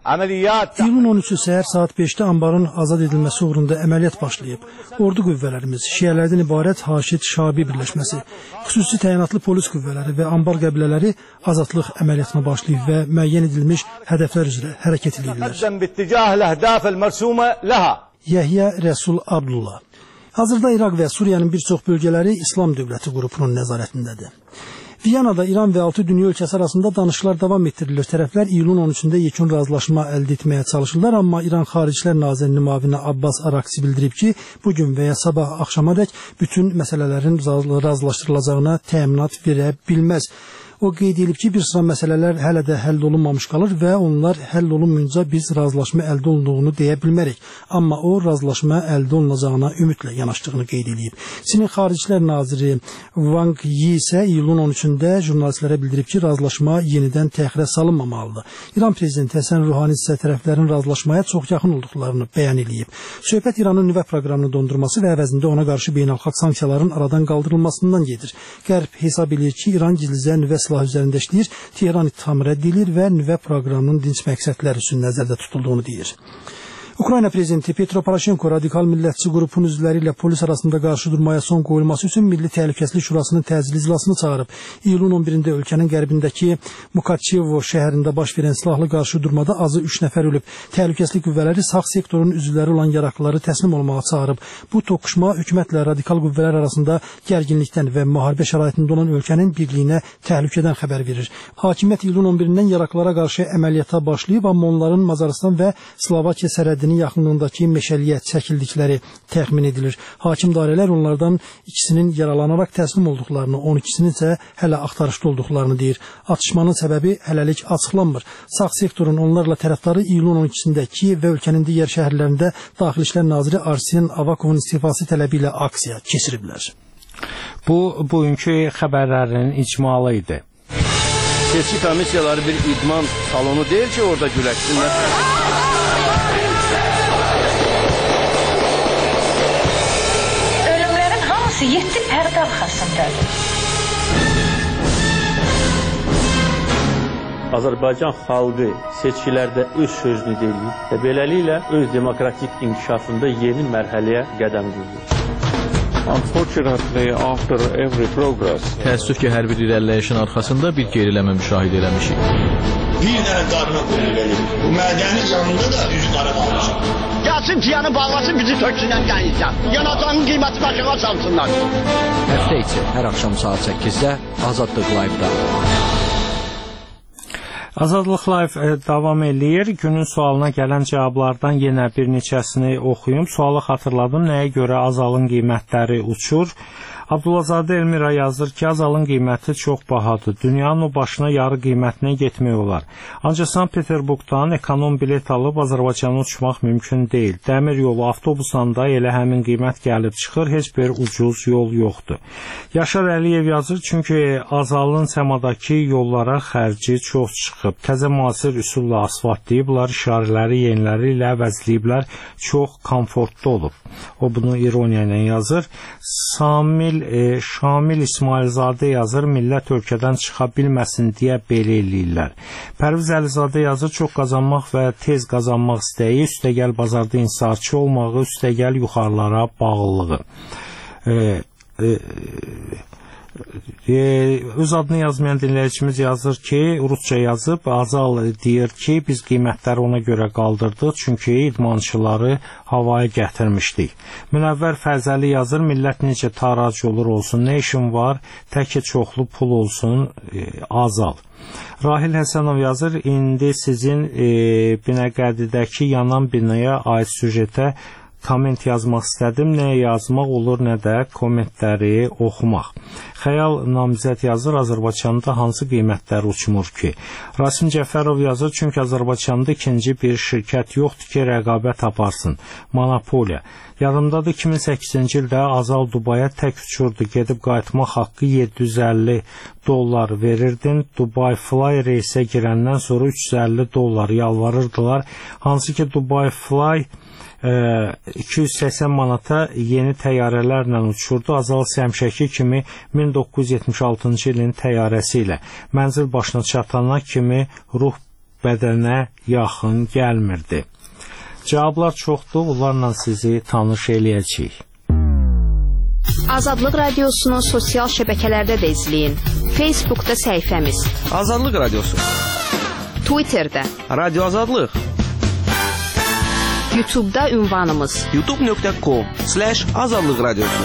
İyulun on üçü səhər saat beşdə Anbarın azad edilməsi uğrunda əməliyyat başlayıb. Ordu qüvvələrimiz, şiələrdən ibarət Haşid Şabi birləşməsi, xüsusi təyinatlı polis qüvvələri və Anbar qəbilələri azadlıq əməliyyatına başlayıb və müəyyən edilmiş hədəflər üzrə hərəkət edirlər. Yəhyə Rəsul Abdullah. Hazırda İraq və Suriyanın bir çox bölgələri İslam dövləti qrupunun nəzarətindədir. Viyanada İran və altı dünya ölkəsi arasında danışıqlar davam etdirilir. Tərəflər iyulun on üçündə yekun razılaşma əldə etməyə çalışırlar, amma İran Xaricilər Nazirinin müavini Abbas Araksi bildirib ki, bugün və ya sabah axşamadək bütün məsələlərin razılaşdırılacağına təminat verə bilməz. O qeyd edib ki, bir sıra məsələlər hələ də həll olunmamış qalır və onlar həll olunmayınca biz razılaşma əldə olunduğunu deyə bilmərik. Amma o, razılaşma əldə olunacağına ümidlə yanaşdığını qeyd edib. Çinin Xaricilər Naziri Wang Yi isə iyulun on üçündə jurnalistlərə bildirib ki, razılaşma yenidən təxirə salınmamalıdır. İran Prezidenti Həsən Ruhani isə tərəflərin razılaşmaya çox yaxın olduqlarını bəyan edib. Söhbət İranın nüvə proqramını dondurması və əvəzində ona qarşı beynəlxalq sanksiyaların aradan qaldırılmasından gedir. Qərb hesab edir ki, İran gizlicə nüvə silah üzərində işləyir, Tehran ittihamı rədd edilir və nüvə proqramının dinc məqsədlər üçün nəzərdə tutulduğunu deyir. Ukrayna prezidenti Petro Poroshenko radikal millətçi qrupun üzvləri ilə polis arasında qarşıdurmaya son qoyulması üçün Milli Təhlükəsizlik Şurasının təcili iclasını çağırıb. İyulun on birində ölkənin qərbindəki Mukaçevo şəhərində baş verən silahlı qarşıdurmada azı üç nəfər ölüb. Təhlükəsizlik qüvvələri sağ sektorun üzvləri olan yaraqlıları təslim olmağa çağırıb. Bu toqquşma hökumətlə radikal qüvvələr arasında gərginlikdən və müharibə şəraitində olan ölkənin birliyinə təhlükədən xəbər verir. Hakimiyyət iyulun on birindən yaraqlılara qarşı əməliyyata başlayıb, amma onların Macaristan və Slovakiya sərhədini yaxınlığındakı meşəliyə çəkildikləri təxmin edilir. Hakim dairələr onlardan ikisinin yaralanaraq təslim olduqlarını, on ikisinin isə hələ axtarışda olduqlarını deyir. Atışmanın səbəbi hələlik açıqlanmır. Sağ sektorun onlarla tərəfdarı iyulun on ikisində Kiyev və ölkənin digər şəhərlərində Daxili İşlər naziri Arsen Avakovun istifası tələbi ilə aksiya keçiriblər. Bu, bugünkü xəbərlərin icmalı idi. Seçki komissiyaları bir idman salonu deyil ki, orada güləşsinlər. Yeddi pərdə arxasındadır. Azərbaycan xalqı seçkilərdə öz sözünü deyir və beləliklə öz demokratik inkişafında yeni mərhələyə qədəm qoyur. Unfortunately, after every progress, təəssüf ki, hər bir irəliləyişin arxasında bir geriləmə müşahidə eləmişik. Bir dənə qarına qoyulur. Bu mədəni canında da üç qara qalmışıq. Gəlsin ciyanı bağlasın, bizi töksünən gəlirsən. Yanacağın qiymətini aşağı salsınlar. Həftə içi hər axşam saat səkkizdə Azadlıq Live-da. Azadlıq Live davam eləyir. Günün sualına gələn cavablardan yenə bir neçəsini oxuyum. Sualı xatırladım. Nəyə görə azalın qiymətləri uçur? Abdullazadə Elmira yazır ki, azalın qiyməti çox bahadır. Dünyanın o başına yarı qiymətinə getmək olar. Ancaq Sankt-Peterburqdan ekonom bilet alıb Azərbaycana uçmaq mümkün deyil. Dəmir yolu, avtobusdan da elə həmin qiymət gəlib çıxır. Heç bir ucuz yol yoxdur. Yaşar Əliyev yazır, çünki azalın səmadakı yollara xərci çox çıxıb. Təzə müasir üsulla asfaltlayıblar, işarələri yeniləri ilə əvəzləyiblər. Çox komfortlu olub. O bunu ironiya ilə yazır. Samil E, Şamil İsmailzadə yazır, millət ölkədən çıxa bilməsin deyə belə eləyirlər. Pərviz Əlizadə yazır, çox qazanmaq və tez qazanmaq istəyi, üstəgəl bazarda inhisarçı olmağı, üstəgəl yuxarılara bağlılığı. E, e, e, öz adını yazmayan dinləyicimiz yazır ki, Rusça yazıb, Azal deyir ki, biz qiymətləri ona görə qaldırdıq, çünki idmançıları havaya gətirmişdik. Münəvvər Fərzəli yazır, millət necə tarac olur olsun, nə işin var, təki çoxlu pul olsun, e, Azal. Rahil Həsənov yazır, indi sizin e, Binəqədidəki yanan binaya aid süjetə komment yazmaq istədim. Nəyə yazmaq olur, nə də kommentləri oxumaq. Xəyal Namizəd yazır, Azərbaycanda hansı qiymətlər uçmur ki? Rasim Cəfərov yazır, çünki Azərbaycanda ikinci bir şirkət yoxdur ki, rəqabət aparsın. Monopoliya. Yadımdadır, iki min səkkizinci ildə Azal Dubaya tək uçurdu. Gedib qayıtmaq haqqı yeddi yüz əlli dollar verirdin. Dubai Fly reysə girəndən sonra üç yüz əlli dollar yalvarırdılar. Hansı ki Dubai Fly iki yüz səksən manata yeni təyyarələrlə uçurdu. Azal həmişəki kimi min doqquz yüz yetmiş altıncı ilin təyyarəsi ilə mənzil başına çatana kimi ruh bədənə yaxın gəlmirdi. Cavablar çoxdur, onlarla sizi tanış eləyəcəyik. Azadlıq Radiosunu sosial şəbəkələrdə də izləyin. Facebookda səhifəmiz Azadlıq Radiosu, Twitterdə Radio Azadlıq, YouTube'da ünvanımız youtube nöqtə com slash azadlıq radiosu.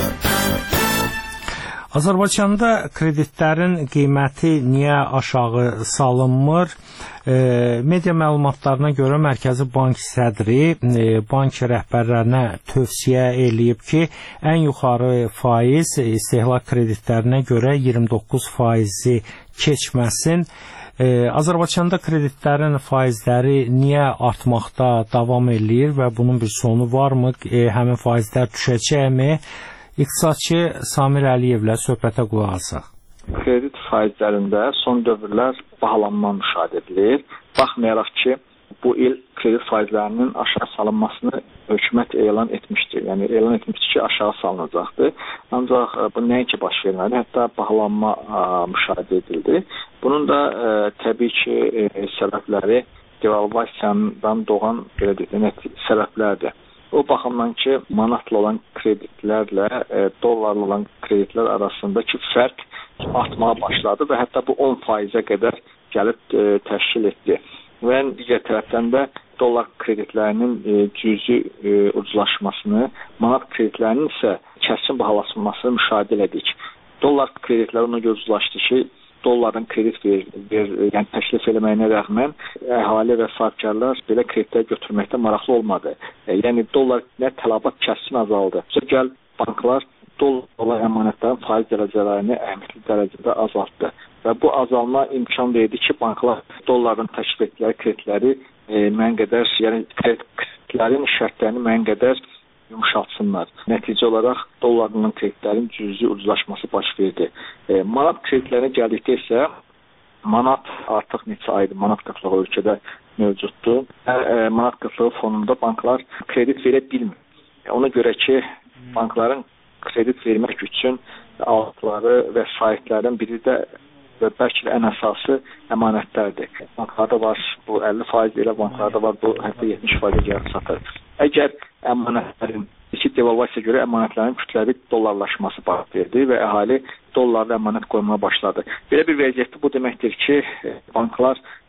Azərbaycanda kreditlərin qiyməti niyə aşağı salınmır? E, media məlumatlarına görə Mərkəzi Bank sədri e, bank rəhbərlərinə tövsiyə eləyib ki, ən yuxarı faiz istehlak kreditlərinə görə iyirmi doqquz faizi keçməsin. Ee, Azərbaycanda kreditlərin faizləri niyə artmaqda davam eləyir və bunun bir sonu varmı? E, həmin faizlər düşəcəkmi? İqtisadçı Samir Əliyevlə söhbətə qulaq asaq. Kredit faizlərində son dövrlər bahalanma müşahidə edilir. Baxmayaraq ki, bu il kredit faizlərinin aşağı salınmasını hökumət elan etmişdir. Yəni elan etmişdir ki, aşağı salınacaqdır. Ancaq bu nəinki baş vermədi, hətta bahalanma ə, müşahidə edildi. Bunun da ə, təbii ki, ə, səbəbləri devalvasiyadan doğan belə deyək, səbəblərdir. O baxımdan ki, manatla olan kreditlərlə ə, dollarla olan kreditlər arasındakı fərq artmağa başladı və hətta bu on faizə qədər gəlib ə, təşkil etdi. Və digər tərəfdən də dollar kreditlərinin e, cüzi e, ucuzlaşmasını, manat kreditlərinin isə kəskin bahalaşmasını müşahidə edirik. Dollar kreditləri ona görə ucuzlaşdı ki, dolların kredit ver, ver, yəni təklif eləməyinə rəğmən əhali və sahibkarlar belə kreditlər götürməkdə maraqlı olmadı. E, yəni dollar nə tələbat kəskin azaldı. Gəl banklar dollar əmanətlərin faiz dərəcələrini əhəmiyyətli dərəcədə azaltdı. Və bu azalma imkan verdi ki, banklar dolların təklif etdikləri kreditləri e, müəyyən qədər, yəni kreditlərin şərtlərini müəyyən qədər yumşaltsınlar. Nəticə olaraq dollarla kreditlərin cüzi ucuzlaşması baş verdi. E, manat kreditlərinə gəldikdə isə manat artıq neçə aydır manat qıtlığı ölkədə mövcuddur. E, e, manat qıtlığı fonunda banklar kredit verə bilmir. E, ona görə ki, bankların kredit vermək üçün aldıqları vəsaitlərin biri də və bəlkə də ən əsası əmanətlərdir. Banklarda var bu əlli faiz, elə banklarda var bu hətta yetmiş faiz gəlib çatır. Əgər əmanətlərin, iki devalvasiya görə əmanətlərin kütləvi dollarlaşması baş verdi və əhali dollarla əmanət qoymaya başladı. Belə bir vəziyyətdə bu deməkdir ki, banklar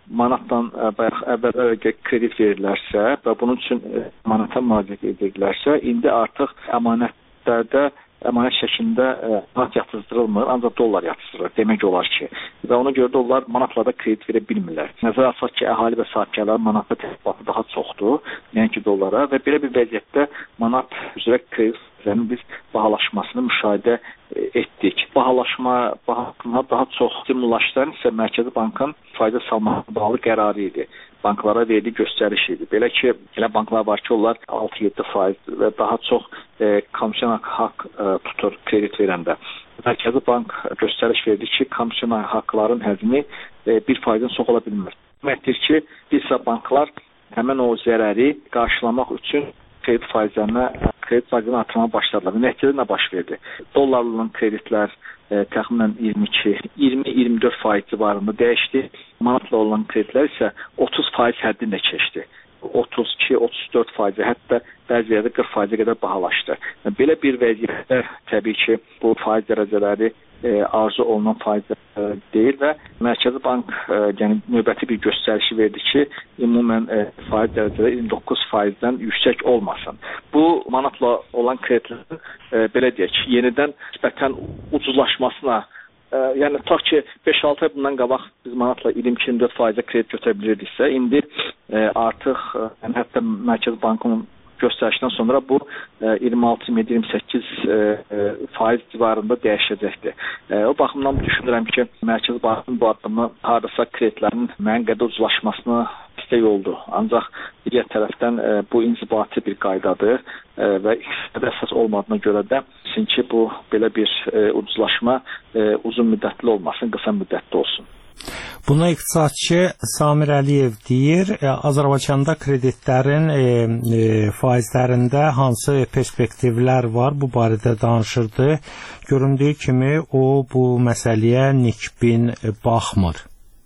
manatdan bayaq əvvəl kredit verirlərsə və bunun üçün manata müraciət edirlərsə, indi artıq əmanətlərdə əmanət şəklində manat yatızdırılmır, ancaq dollar yatızdırılır. Demək olar ki, və ona görə də onlar manatlarda kredit verə bilmirlər. Nəzərə alsaq ki, əhali və sahibkarların manatda tələbatı daha çoxdur, yəni ki, dollara və belə bir vəziyyətdə manat üzrə kreditlərin biz bahalaşmasını müşahidə etdik. Bahalaşma, bahalaşma daha çox stimullaşdıran isə Mərkəzi Bankın faiz salmağa bağlı qərarı idi. Banklara verdiyi göstəriş idi. Belə ki, elə banklar var ki, onlar altı yeddi faiz və daha çox e, komisyon haqq e, tutur kredit verəndə. Mərkəzi Bank göstəriş verdi ki, komisyon haqqların həcmi e, bir faizdən çox ola bilmir. Deməkdir ki, bir sıra banklar həmin o zərəri qarşılamaq üçün kredit faizlərinə, kredit faizlərini artırmağa başladılar. Nəticədə nə baş verdi? Dollarla kreditlər e, təxminən iyirmi iki iyirmi iyirmi dörd faiz civarında dəyişdi. Manatla olan kreditlər isə otuz faiz həddində keçdi. otuz iki otuz dörd faizə, hətta bəzi yerdə qırx faizə qədər bahalaşdı. Belə bir vəziyyətdə təbii ki, bu faiz dərəcələri e, arzu olunan faiz e, deyil və Mərkəzi Bank e, yəni növbəti bir göstərişi verdi ki, ümumən e, faiz dərəcələri iyirmi doqquz faizdən yüksək olmasın. Bu manatla olan kreditlərin e, belə deyək, yenidən nisbətən ucuzlaşmasına, e, yəni tutaq ki, beş altı ay bundan qabaq biz manatla iyirmi iki iyirmi dörd faizə kredit götürə bilirdiksə, indi e, artıq e, yəni, hətta Mərkəzi Bankın göstərişdən sonra bu e, iyirmi altı iyirmi yeddi iyirmi səkkiz e, e, faiz civarında dəyişəcəkdir. E, o baxımdan düşünürəm ki, Mərkəzi Bankın bu addımı hardasa kreditlərin müəyyən qədər ucuzlaşmasına istək oldu. Ancaq digər tərəfdən e, bu inzibati bir qaydadır e, və iqtisadi əsas olmadığına görə də ki, bu belə bir e, ucuzlaşma e, uzun müddətli olmasın, qısa müddətli olsun. Buna iqtisadçı Samir Əliyev deyir, Azərbaycanda kreditlərin e, e, faizlərində hansı perspektivlər var, bu barədə danışırdı. Göründüyü kimi o bu məsələyə nikbin baxmır.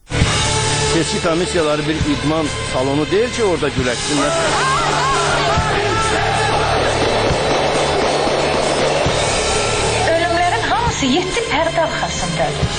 Seçki komissiyaları bir idman salonu deyil ki, orada güləşsinlər. Ölümlərin hamısı yeddi pərdə arxasındadır.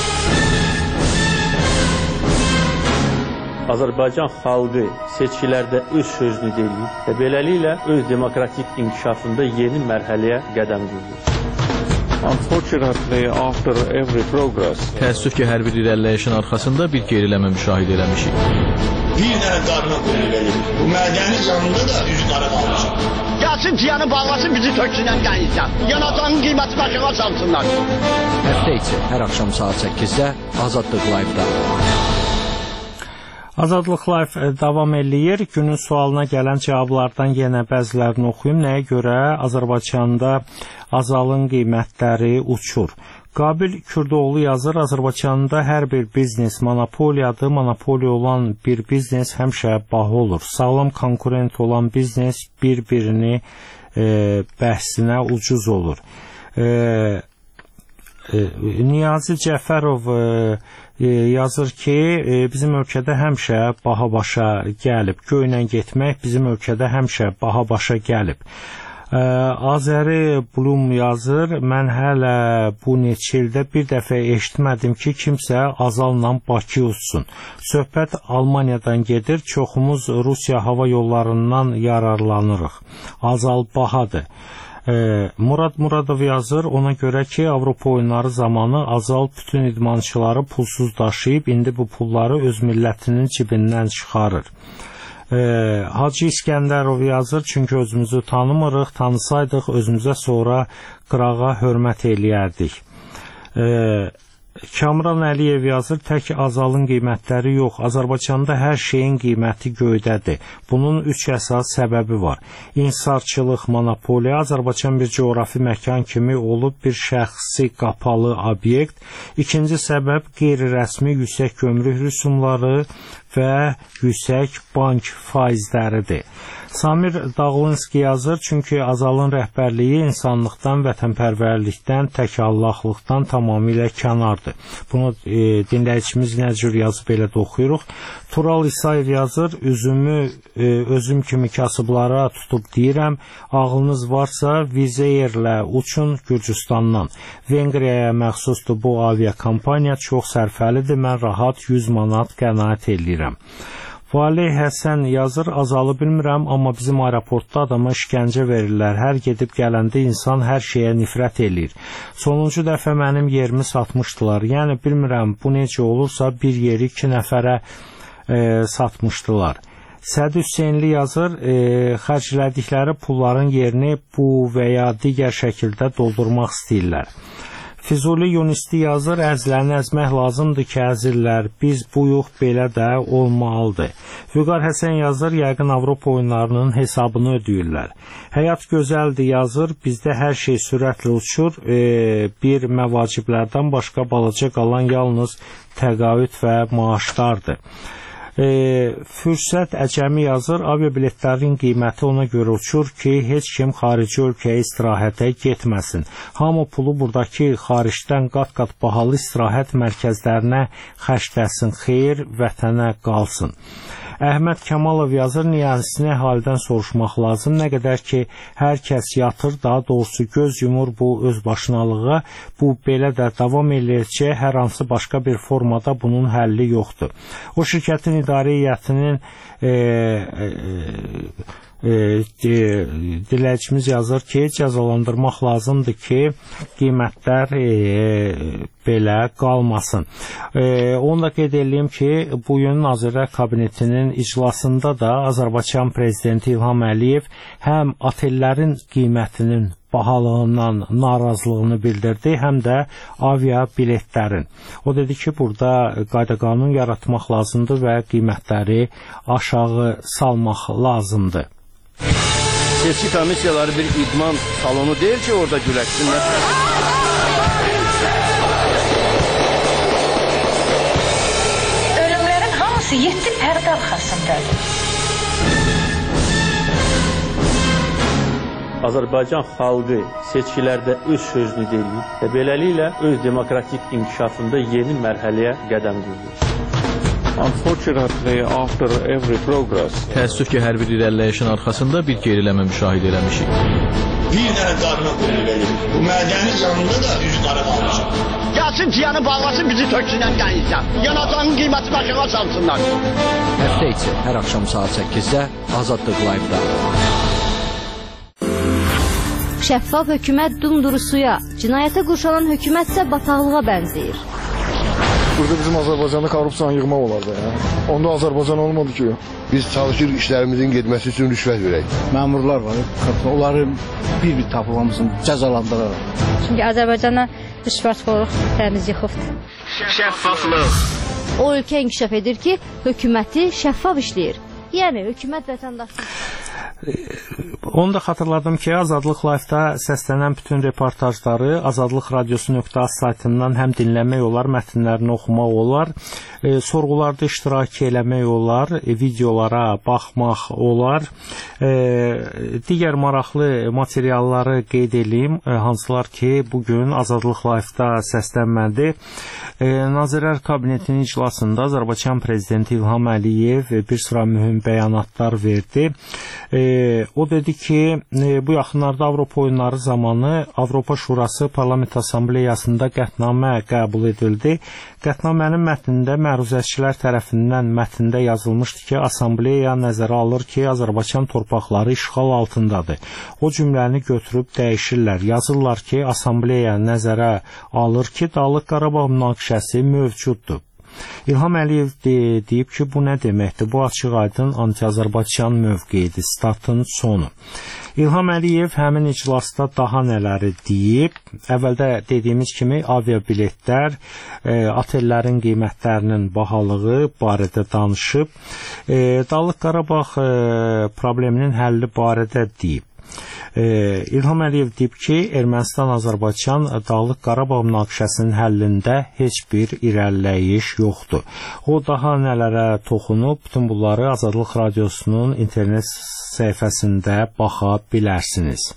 Azərbaycan xalqı seçkilərdə öz sözünü deyir və beləliklə öz demokratik inkişafında yeni mərhələyə qədəm qoyur. Unfortunately, after every progress, təəssüf ki, hər bir irəliləyişin arxasında bir geriləmə müşahidə eləmişik. Bir dənə qarına qoyulur elə. Bu mədəni canında da üç qara qalmışıq. Gəlsin ciyanı bağlasın, bizi töksünən qənizdən. Yanacağın qiyməti başına salsınlar. Həftə içi hər axşam saat səkkizdə Azadlıq Live-da. Azadlıq Live davam eləyir. Günün sualına gələn cavablardan yenə bəzilərini oxuyum. Nəyə görə Azərbaycanda azalın qiymətləri uçur? Qabil Kürdoğlu yazır, Azərbaycanda hər bir biznes monopoliyadır. Monopoliya olan bir biznes həmişə baha olur. Sağlam konkurent olan biznes bir-birini e, bəhsinə ucuz olur. E, e, Niyazi Cəfərov e, yazır ki, bizim ölkədə həmişə baha başa gəlib. Göylə getmək bizim ölkədə həmişə baha başa gəlib. Azəri Blum yazır, mən hələ bu neçə ildə bir dəfə eşitmədim ki, kimsə azalla Bakı uçsun. Söhbət Almaniyadan gedir, çoxumuz Rusiya hava yollarından yararlanırıq. Azal bahadır. Murad Muradov yazır, ona görə ki, Avropa oyunları zamanı Azal bütün idmançıları pulsuz daşıyıb, indi bu pulları öz millətinin cibindən çıxarır. E, Hacı İskəndərov yazır, çünki özümüzü tanımırıq, tanısaydıq özümüzə sonra qırağa hörmət eləyərdik. E, Kamran Əliyev yazır, tək azalın qiymətləri yox, Azərbaycanda hər şeyin qiyməti göydədir. Bunun üç əsas səbəbi var. İnsarçılıq, monopoliya, Azərbaycan bir coğrafi məkan kimi olub bir şəxsi qapalı obyekt. İkinci səbəb qeyri-rəsmi yüksək gömrük rüsumları və yüksək bank faizləridir. Samir Dağlinski yazır, çünki Azalın rəhbərliyi insanlıqdan, vətənpərvərlikdən, təkallahlıqdan tamamilə kənardır. Bunu e, dinləyicimiz nə cür yazıb elə də oxuyuruq. Tural İsayev yazır, üzümü e, özüm kimi kasıblara tutub deyirəm, ağlınız varsa Vizeyerlə uçun Gürcüstandan. Vengriyaya məxsusdur bu aviakampaniya, çox sərfəlidir, mən rahat yüz manat qənaət eləyirəm. Valih Həsən yazır, Azalı bilmirəm, amma bizim aeroportda adama işgəncə verirlər. Hər gedib gələndə insan hər şeyə nifrət eləyir. Sonuncu dəfə mənim yerimi satmışdılar. Yəni bilmirəm, bu necə olursa bir yeri iki nəfərə e, satmışdılar. Səd Hüseynli yazır, e, xərclədikləri pulların yerini bu və ya digər şəkildə doldurmaq istəyirlər. Füzuli Yunisti yazır, əzləni əzmək lazımdır ki, əzirlər, biz buyuq belə də olmalıdır. Vüqar Həsən yazır, yəqin Avropa oyunlarının hesabını ödəyirlər. Həyat gözəldir yazır, bizdə hər şey sürətlə uçur, e, bir məvaciblərdən başqa balaca qalan yalnız təqaüd və maaşlardır. E, Fürsət Əcəmi yazır, aviabiletlərin qiyməti ona görə uçur ki, heç kim xarici ölkəyə istirahətə getməsin. Hamı pulu buradakı xaricdən qat-qat bahalı istirahət mərkəzlərinə xərcləsin, xeyir vətənə qalsın. Əhməd Kamalov yazır, niyanisini əhalidən soruşmaq lazım. Nə qədər ki, hər kəs yatır, daha doğrusu göz yumur bu özbaşınalığa, bu belə də davam eləyəcək, hər hansı başqa bir formada bunun həlli yoxdur. O şirkətin idarə heyətinin e, e, e, diləcimiz yazır ki, cəzalandırmaq lazımdır ki, qiymətlər e, belə qalmasın. E, onu da qeyd edeyim ki, bugün Nazirlər Kabinetinin iclasında da Azərbaycan Prezidenti İlham Əliyev həm otellərin qiymətinin bahalığından narazılığını bildirdi, həm də avia biletlərin. O dedi ki, burada qayda-qanun yaratmaq lazımdır və qiymətləri aşağı salmaq lazımdır. Seçki komissiyaları bir idman salonu deyil ki, orada güləşsinlər. Ölümlərin hamısı yeddi pərdə arxasındadır. Azərbaycan xalqı seçkilərdə öz sözünü deyir və beləliklə öz demokratik inkişafında yeni mərhələyə qədəm qoyur. Unfortunately, after every progress, təəssüf ki, hər bir irəliləyişin arxasında bir geriləmə müşahidə eləmişik. Bir dənə qadına qulluq edir. Bu mədənin yanında da üz qara qalmışam. Gəlsin ciyanı bağlasın, bizi töksünlər dənizdən. Yanacağın qiyməti başına salsınlar. Həftə içi hər axşam saat səkkizdə Azadlıq Live-da. Şəffaf hökumət dumduru suya, cinayətə qurşanan hökumətsə bataqlığa bənzəyir. Burada bizim Azərbaycanda korrupsiyanı yığmaq olardı ya. Onda Azərbaycan olmadı ki. Biz çalışırıq işlərimizin getməsi üçün rüşvət verək. Məmurlar var, onları bir-bir tapılmasın, cəzalandıraraq. Çünki Azərbaycana rüşvətxorluq təmiz yıxıbdır. Şəffaflıq. O ölkə inkişaf edir ki, hökuməti şəffaf işləyir. Yəni hökumət vətəndaşlar. Onu da xatırladım ki, Azadlıq Live-da səslənən bütün reportajları azadlıq radiosu nöqtə az saytından həm dinləmək olar, mətnlərini oxumaq olar, e, sorğularda iştirak eləmək olar, e, videolara baxmaq olar. E, digər maraqlı materialları qeyd edeyim, e, hansılar ki, bugün Azadlıq Live-da səslənmədi. E, Nazirlər Kabinetinin iclasında Azərbaycan Prezidenti İlham Əliyev bir sıra mühüm bəyanatlar verdi. E, o dedi ki, e, bu yaxınlarda Avropa oyunları zamanı Avropa Şurası Parlament Assambleyasında qətnamə qəbul edildi. Qətnamənin mətnində məruzəçilər tərəfindən mətndə yazılmışdı ki, Assambleya nəzərə alır ki, Azərbaycan torpaqları işğal altındadır. O cümləni götürüb dəyişirlər. Yazırlar ki, Assambleya nəzərə alır ki, Dağlıq Qarabağ münaqişəsi mövcuddur. İlham Əliyev de, deyib ki, bu nə deməkdir? Bu açıq-aydın anti-Azərbaycan mövqeyidir. Statın sonu. İlham Əliyev həmin iclasda daha nələri deyib? Əvvəldə dediyimiz kimi aviabiletlər, e, otellərin qiymətlərinin bahalığı barədə danışıb. E, Dağlıq Qarabağ e, probleminin həlli barədə deyib. E, İlham Əliyev deyib ki, Ermənistan-Azərbaycan Dağlıq Qarabağ münaqişəsinin həllində heç bir irəliləyiş yoxdur. O daha nələrə toxunub, bütün bunları Azadlıq Radiosunun internet səhifəsində baxa bilərsiniz.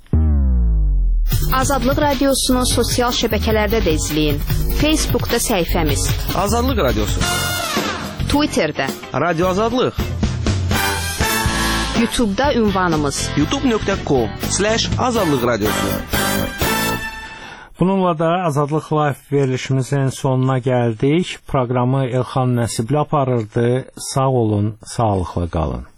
Azadlıq Radiosunun sosial şəbəkələrdə də izləyin. Facebookda səhifəmiz Azadlıq Radiosu, Twitterdə Radio Azadlıq, YouTube'da ünvanımız youtube nöqtə com slash azadlıq radiosu. Bununla da Azadlıq Live verilişimizin sonuna gəldik. Proqramı Elxan Nəsibli aparırdı. Sağ olun, sağlıqla qalın.